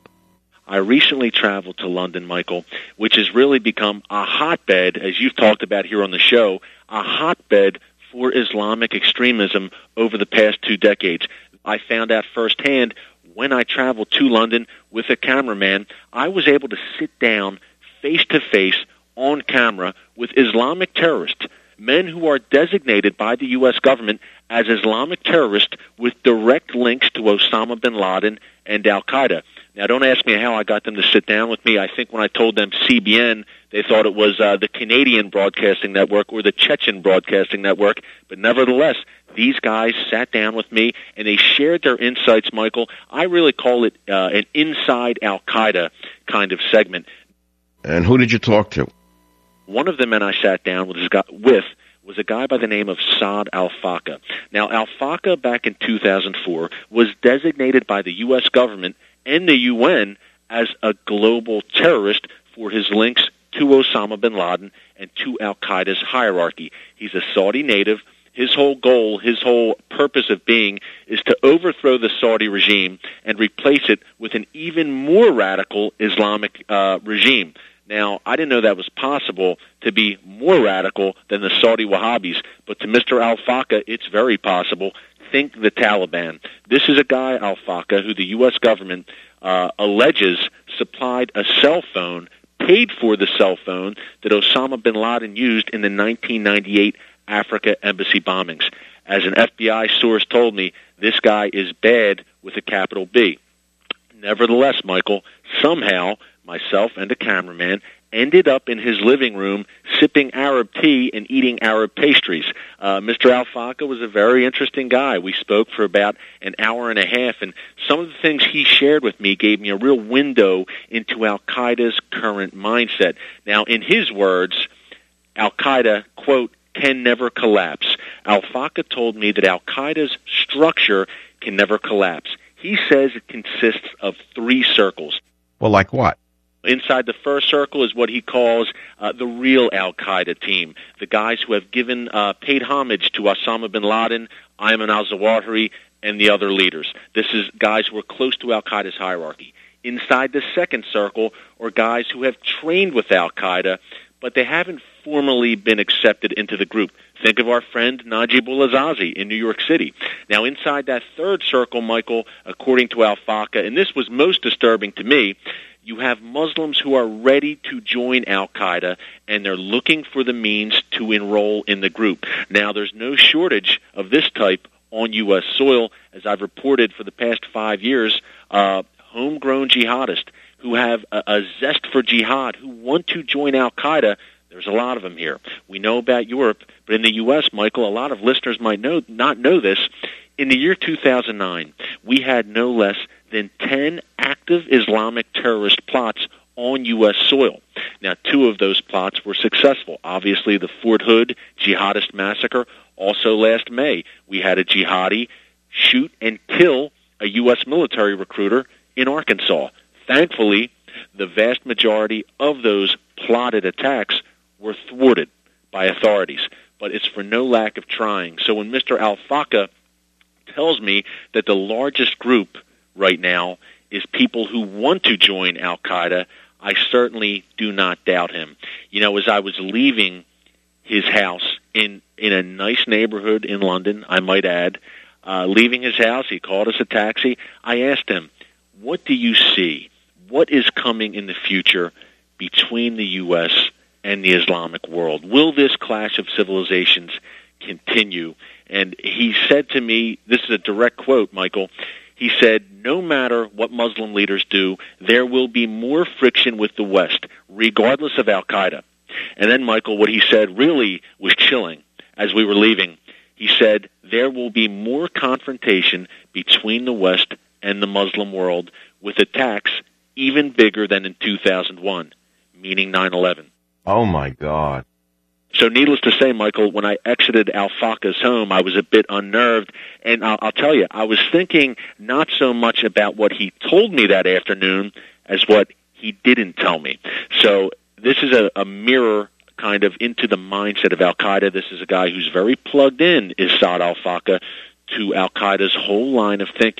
I recently traveled to London, Michael, which has really become a hotbed, as you've talked about here on the show, a hotbed for Islamic extremism over the past two decades. I found out firsthand when I traveled to London with a cameraman, I was able to sit down face-to-face on camera with Islamic terrorists, men who are designated by the U S government as Islamic terrorists with direct links to Osama bin Laden and al-Qaeda. Now, don't ask me how I got them to sit down with me. I think when I told them C B N, they thought it was uh, the Canadian Broadcasting Network or the Chechen Broadcasting Network. But nevertheless, these guys sat down with me, and they shared their insights, Michael. I really call it uh, an inside al-Qaeda kind of segment. And who did you talk to? One of the men I sat down with, with was a guy by the name of Saad al-Faqih. Now, al-Faqih, back in two thousand four, was designated by the U S government and the U N as a global terrorist for his links to Osama bin Laden and to al-Qaeda's hierarchy. He's a Saudi native. His whole goal, his whole purpose of being is to overthrow the Saudi regime and replace it with an even more radical Islamic uh, regime. Now, I didn't know that was possible to be more radical than the Saudi Wahhabis, but to Mister al-Faqih, it's very possible. Think the Taliban. This is a guy, al-Faqih, who the U S government uh, alleges supplied a cell phone, paid for the cell phone that Osama bin Laden used in the nineteen ninety-eight Africa embassy bombings. As an F B I source told me, this guy is bad with a capital B. Nevertheless, Michael, somehow myself and a cameraman ended up in his living room sipping Arab tea and eating Arab pastries. Uh, Mister al-Faqih was a very interesting guy. We spoke for about an hour and a half, and some of the things he shared with me gave me a real window into al-Qaeda's current mindset. Now, in his words, al-Qaeda, quote, can never collapse. Al-Faqih told me that al-Qaeda's structure can never collapse. He says it consists of three circles. Well, like what? Inside the first circle is what he calls uh, the real al-Qaeda team, the guys who have given, uh, paid homage to Osama bin Laden, Ayman al-Zawahiri, and the other leaders. This is guys who are close to al-Qaeda's hierarchy. Inside the second circle are guys who have trained with al-Qaeda, but they haven't formally been accepted into the group. Think of our friend Najib al-Azazi in New York City. Now, inside that third circle, Michael, according to al-Faqih, and this was most disturbing to me, you have Muslims who are ready to join al-Qaeda, and they're looking for the means to enroll in the group. Now, there's no shortage of this type on U S soil. As I've reported for the past five years, uh, homegrown jihadists who have a, a zest for jihad, who want to join al-Qaeda. There's a lot of them here. We know about Europe, but in the U S, Michael, a lot of listeners might know, not know this. In the year two thousand nine, we had no less than ten active Islamic terrorist plots on U S soil. Now, two of those plots were successful. Obviously, the Fort Hood jihadist massacre. Also last May, we had a jihadi shoot and kill a U S military recruiter in Arkansas. Thankfully, the vast majority of those plotted attacks were thwarted by authorities, but it's for no lack of trying. So when Mister al-Faqih tells me that the largest group right now is people who want to join al-Qaeda, I certainly do not doubt him. You know, as I was leaving his house in, in a nice neighborhood in London, I might add, uh, leaving his house, he called us a taxi. I asked him, what do you see? What is coming in the future between the U S and the Islamic world? Will this clash of civilizations continue? And he said to me, this is a direct quote, Michael, he said, no matter what Muslim leaders do, there will be more friction with the West, regardless of al-Qaeda. And then, Michael, what he said really was chilling as we were leaving. He said, there will be more confrontation between the West and the Muslim world with attacks even bigger than in two thousand one, meaning nine eleven. Oh, my God. So needless to say, Michael, when I exited al-Faqih's home, I was a bit unnerved. And I'll, I'll tell you, I was thinking not so much about what he told me that afternoon as what he didn't tell me. So this is a, a mirror kind of into the mindset of al-Qaeda. This is a guy who's very plugged in, is Saad al-Faqih, to al-Qaeda's whole line of thinking.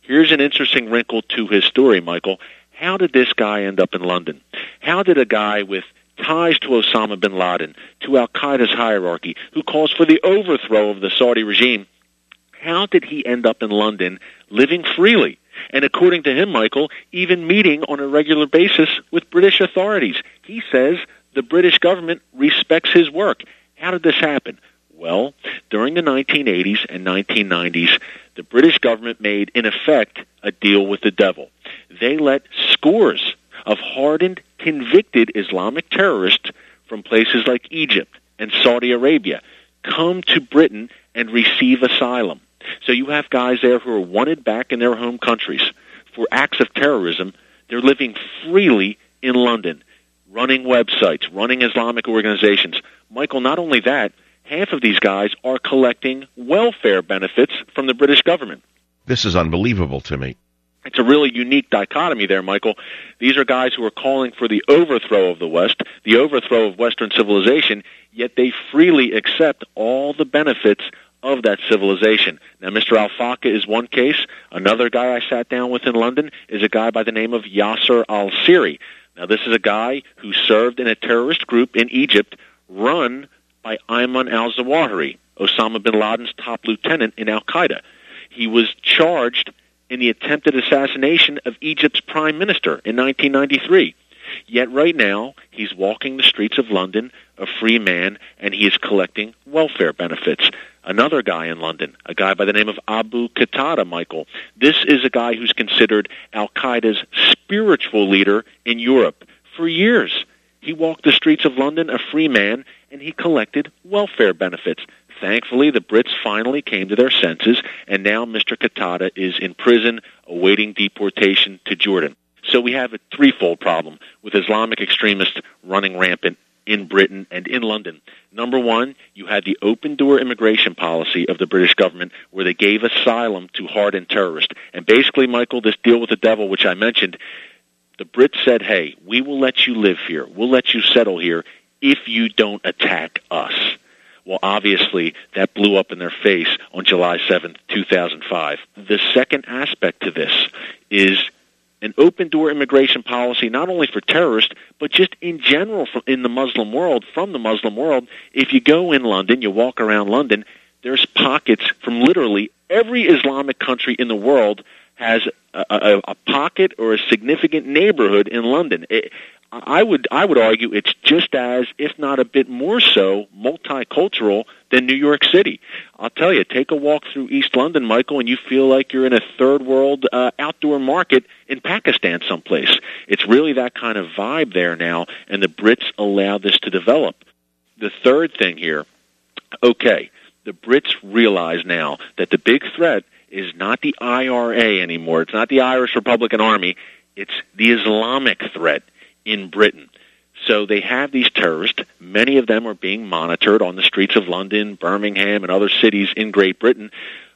Here's an interesting wrinkle to his story, Michael. How did this guy end up in London? How did a guy with ties to Osama bin Laden, to al-Qaeda's hierarchy, who calls for the overthrow of the Saudi regime, how did he end up in London living freely? And according to him, Michael, even meeting on a regular basis with British authorities. He says the British government respects his work. How did this happen? Well, during the nineteen eighties and nineteen nineties, the British government made, in effect, a deal with the devil. They let scores of hardened, convicted Islamic terrorists from places like Egypt and Saudi Arabia come to Britain and receive asylum. So you have guys there who are wanted back in their home countries for acts of terrorism. They're living freely in London, running websites, running Islamic organizations. Michael, not only that, half of these guys are collecting welfare benefits from the British government. This is unbelievable to me. It's a really unique dichotomy there, Michael. These are guys who are calling for the overthrow of the West, the overthrow of Western civilization, yet they freely accept all the benefits of that civilization. Now, Mister Al-Faqih is one case. Another guy I sat down with in London is a guy by the name of Yasser al-Siri. Now, this is a guy who served in a terrorist group in Egypt run by Ayman al-Zawahiri, Osama bin Laden's top lieutenant in al-Qaeda. He was charged in the attempted assassination of Egypt's prime minister in nineteen ninety-three. Yet right now, he's walking the streets of London, a free man, and he is collecting welfare benefits. Another guy in London, a guy by the name of Abu Qatada, Michael. This is a guy who's considered al-Qaeda's spiritual leader in Europe. For years, he walked the streets of London, a free man, and he collected welfare benefits. Thankfully, the Brits finally came to their senses, and now Mister Qatada is in prison awaiting deportation to Jordan. So we have a threefold problem with Islamic extremists running rampant in Britain and in London. Number one, you had the open-door immigration policy of the British government where they gave asylum to hardened terrorists. And basically, Michael, this deal with the devil, which I mentioned, the Brits said, hey, we will let you live here. We'll let you settle here if you don't attack us. Well, obviously, that blew up in their face on July seventh, two thousand five. The second aspect to this is an open-door immigration policy, not only for terrorists, but just in general in the Muslim world, from the Muslim world. If you go in London, you walk around London, there's pockets from literally every Islamic country in the world has a, a, a pocket or a significant neighborhood in London. It, I would I would argue it's just as, if not a bit more so, multicultural than New York City. I'll tell you, take a walk through East London, Michael, and you feel like you're in a third world uh, outdoor market in Pakistan someplace. It's really that kind of vibe there now, and the Brits allow this to develop. The third thing here, okay, the Brits realize now that the big threat is not the I R A anymore. It's not the Irish Republican Army. It's the Islamic threat in Britain. So they have these terrorists. Many of them are being monitored on the streets of London, Birmingham, and other cities in Great Britain.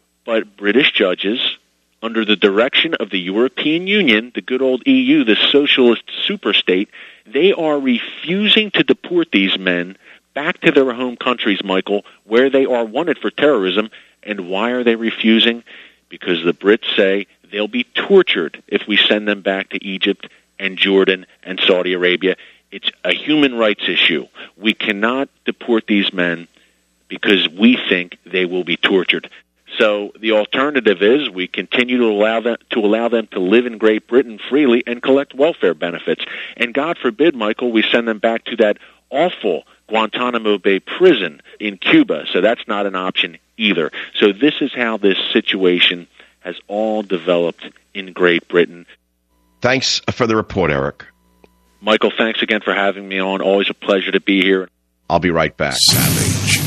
But British judges, under the direction of the European Union, the good old E U, the socialist superstate, they are refusing to deport these men back to their home countries, Michael, where they are wanted for terrorism. And why are they refusing? Because the Brits say they'll be tortured if we send them back to Egypt and Jordan and Saudi Arabia. It's a human rights issue. We cannot deport these men because we think they will be tortured. So the alternative is we continue to allow them to allow them to live in Great Britain freely and collect welfare benefits. And God forbid, Michael, we send them back to that awful Guantanamo Bay prison in Cuba. So that's not an option either. So this is how this situation has all developed in Great Britain. Thanks for the report, Eric. Michael, thanks again for having me on. Always a pleasure to be here. I'll be right back. Savage.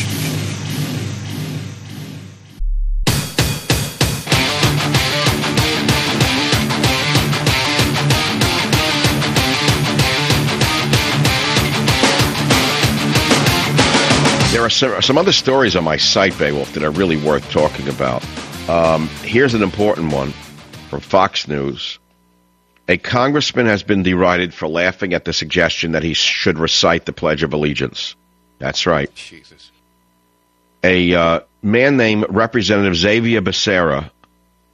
There are some, some other stories on my site, Beowulf, that are really worth talking about. Um, here's an important one from Fox News. A congressman has been derided for laughing at the suggestion that he should recite the Pledge of Allegiance. That's right. Jesus. A uh, man named Representative Xavier Becerra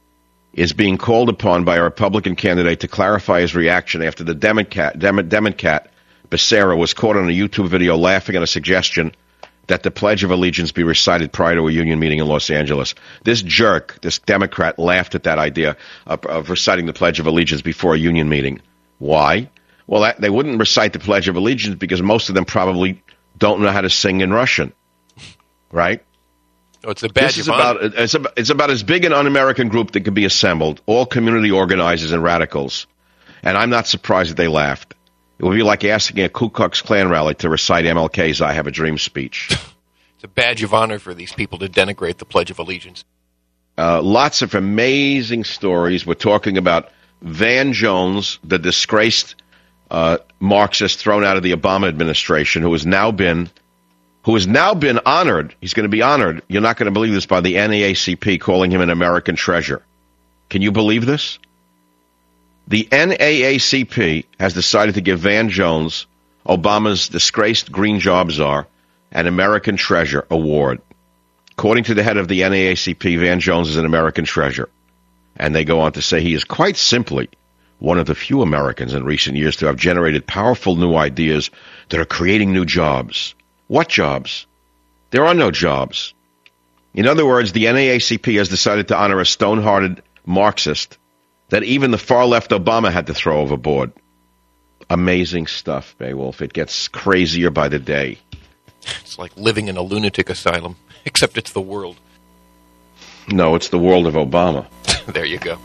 is being called upon by a Republican candidate to clarify his reaction after the Democrat, Dem- Democrat Becerra was caught on a YouTube video laughing at a suggestion that the Pledge of Allegiance be recited prior to a union meeting in Los Angeles. This jerk, this Democrat, laughed at that idea of, of reciting the Pledge of Allegiance before a union meeting. Why? Well, that, they wouldn't recite the Pledge of Allegiance because most of them probably don't know how to sing in Russian, right? Oh, it's a badge this is of about, honor. it's, about, it's about as big an un-American group that could be assembled, all community organizers and radicals. And I'm not surprised that they laughed. It would be like asking a Ku Klux Klan rally to recite M L K's I Have a Dream speech. It's a badge of honor for these people to denigrate the Pledge of Allegiance. Uh, lots of amazing stories. We're talking about Van Jones, the disgraced uh, Marxist thrown out of the Obama administration, who has now been who has now been honored. He's going to be honored. You're not going to believe this, by the N double A C P, calling him an American treasure. Can you believe this? The N double A C P has decided to give Van Jones, Obama's disgraced green job czar, an American Treasure Award. According to the head of the N double A C P, Van Jones is an American treasure. And they go on to say he is quite simply one of the few Americans in recent years to have generated powerful new ideas that are creating new jobs. What jobs? There are no jobs. In other words, the N double A C P has decided to honor a stone-hearted Marxist that even the far-left Obama had to throw overboard. Amazing stuff, Beowulf. It gets crazier by the day. It's like living in a lunatic asylum, except it's the world. No, it's the world of Obama. There you go.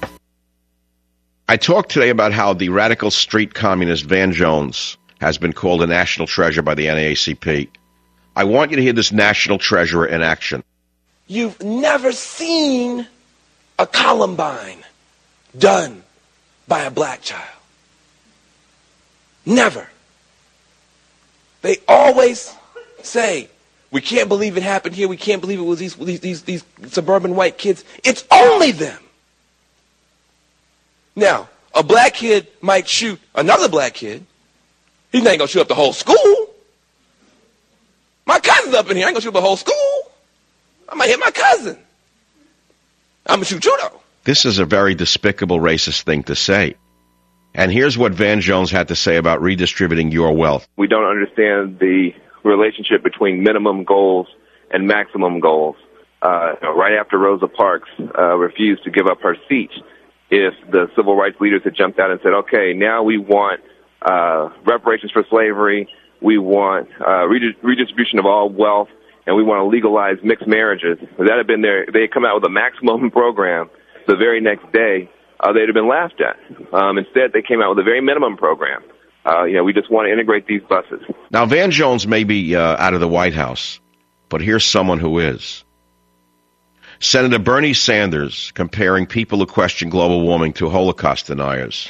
I talked today about how the radical street communist Van Jones has been called a national treasure by the N double A C P. I want you to hear this national treasurer in action. You've never seen a Columbine done by a black child. Never. They always say, we can't believe it happened here. We can't believe it was these, these, these, these suburban white kids. It's only them. Now, a black kid might shoot another black kid. He ain't going to shoot up the whole school. My cousin's up in here. I ain't going to shoot up the whole school. I might hit my cousin. I'm going to shoot you, though. This is a very despicable, racist thing to say. And here's what Van Jones had to say about redistributing your wealth. We don't understand the relationship between minimum goals and maximum goals. Uh, right after Rosa Parks uh, refused to give up her seat, if the civil rights leaders had jumped out and said, okay, now we want uh, reparations for slavery, we want uh, redis- redistribution of all wealth, and we want to legalize mixed marriages, if that had been there, they had come out with a maximum program the very next day, uh, they'd have been laughed at. Um, instead, they came out with a very minimum program. Uh, you know, we just want to integrate these buses. Now, Van Jones may be uh, out of the White House, but here's someone who is. Senator Bernie Sanders comparing people who question global warming to Holocaust deniers.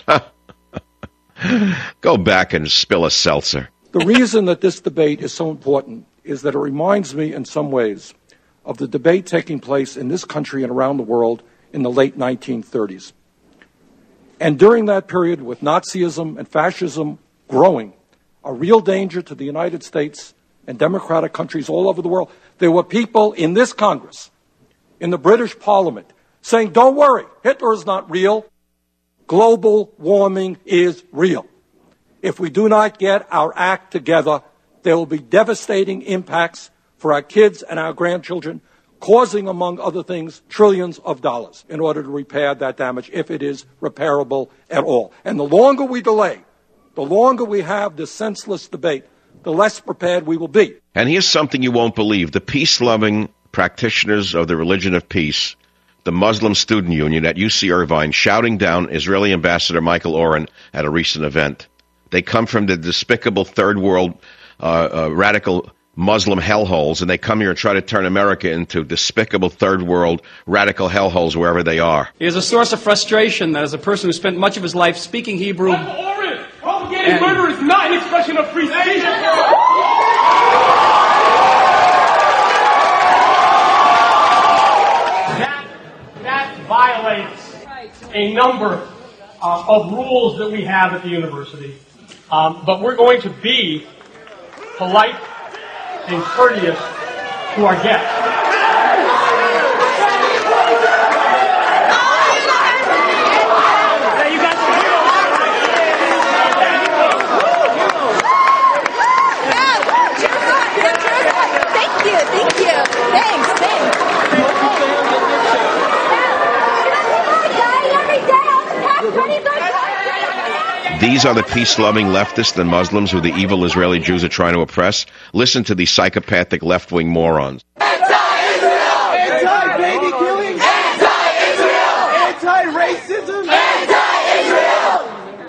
Go back and spill a seltzer. The reason that this debate is so important is that it reminds me in some ways of the debate taking place in this country and around the world in the late nineteen thirties. And during that period, with Nazism and fascism growing, a real danger to the United States and democratic countries all over the world, there were people in this Congress, in the British Parliament, saying, don't worry, Hitler is not real. Global warming is real. If we do not get our act together, there will be devastating impacts for our kids and our grandchildren, causing, among other things, trillions of dollars in order to repair that damage, if it is repairable at all. And the longer we delay, the longer we have this senseless debate, the less prepared we will be. And here's something you won't believe. The peace-loving practitioners of the religion of peace, the Muslim Student Union at U C Irvine, shouting down Israeli Ambassador Michael Oren at a recent event. They come from the despicable third world uh, uh, radical Muslim hellholes, and they come here and try to turn America into despicable third world radical hellholes wherever they are. It is a source of frustration that as a person who spent much of his life speaking Hebrew... Michael Oren, propagating murder is not an expression of free speech. That, that violates a number uh, of rules that we have at the university. Um, but we're going to be polite and courteous to our guests. These are the peace-loving leftists and Muslims who the evil Israeli Jews are trying to oppress. Listen to these psychopathic left-wing morons. Anti-Israel! Anti-baby killing! Anti-Israel! Anti-racism! Anti-Israel!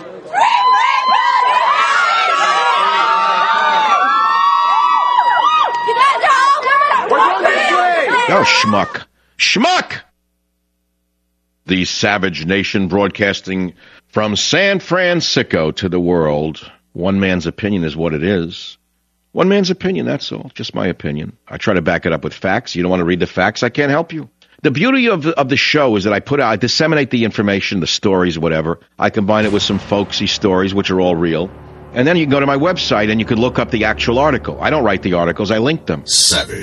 Oh, schmuck. Schmuck! The Savage Nation broadcasting from San Francisco to the world. One man's opinion is what it is. One man's opinion, that's all. Just my opinion. I try to back it up with facts. You don't want to read the facts, I can't help you. The beauty of the, of the show is that I put out, I disseminate the information, the stories, whatever. I combine it with some folksy stories, which are all real. And then you can go to my website and you can look up the actual article. I don't write the articles, I link them. Savage.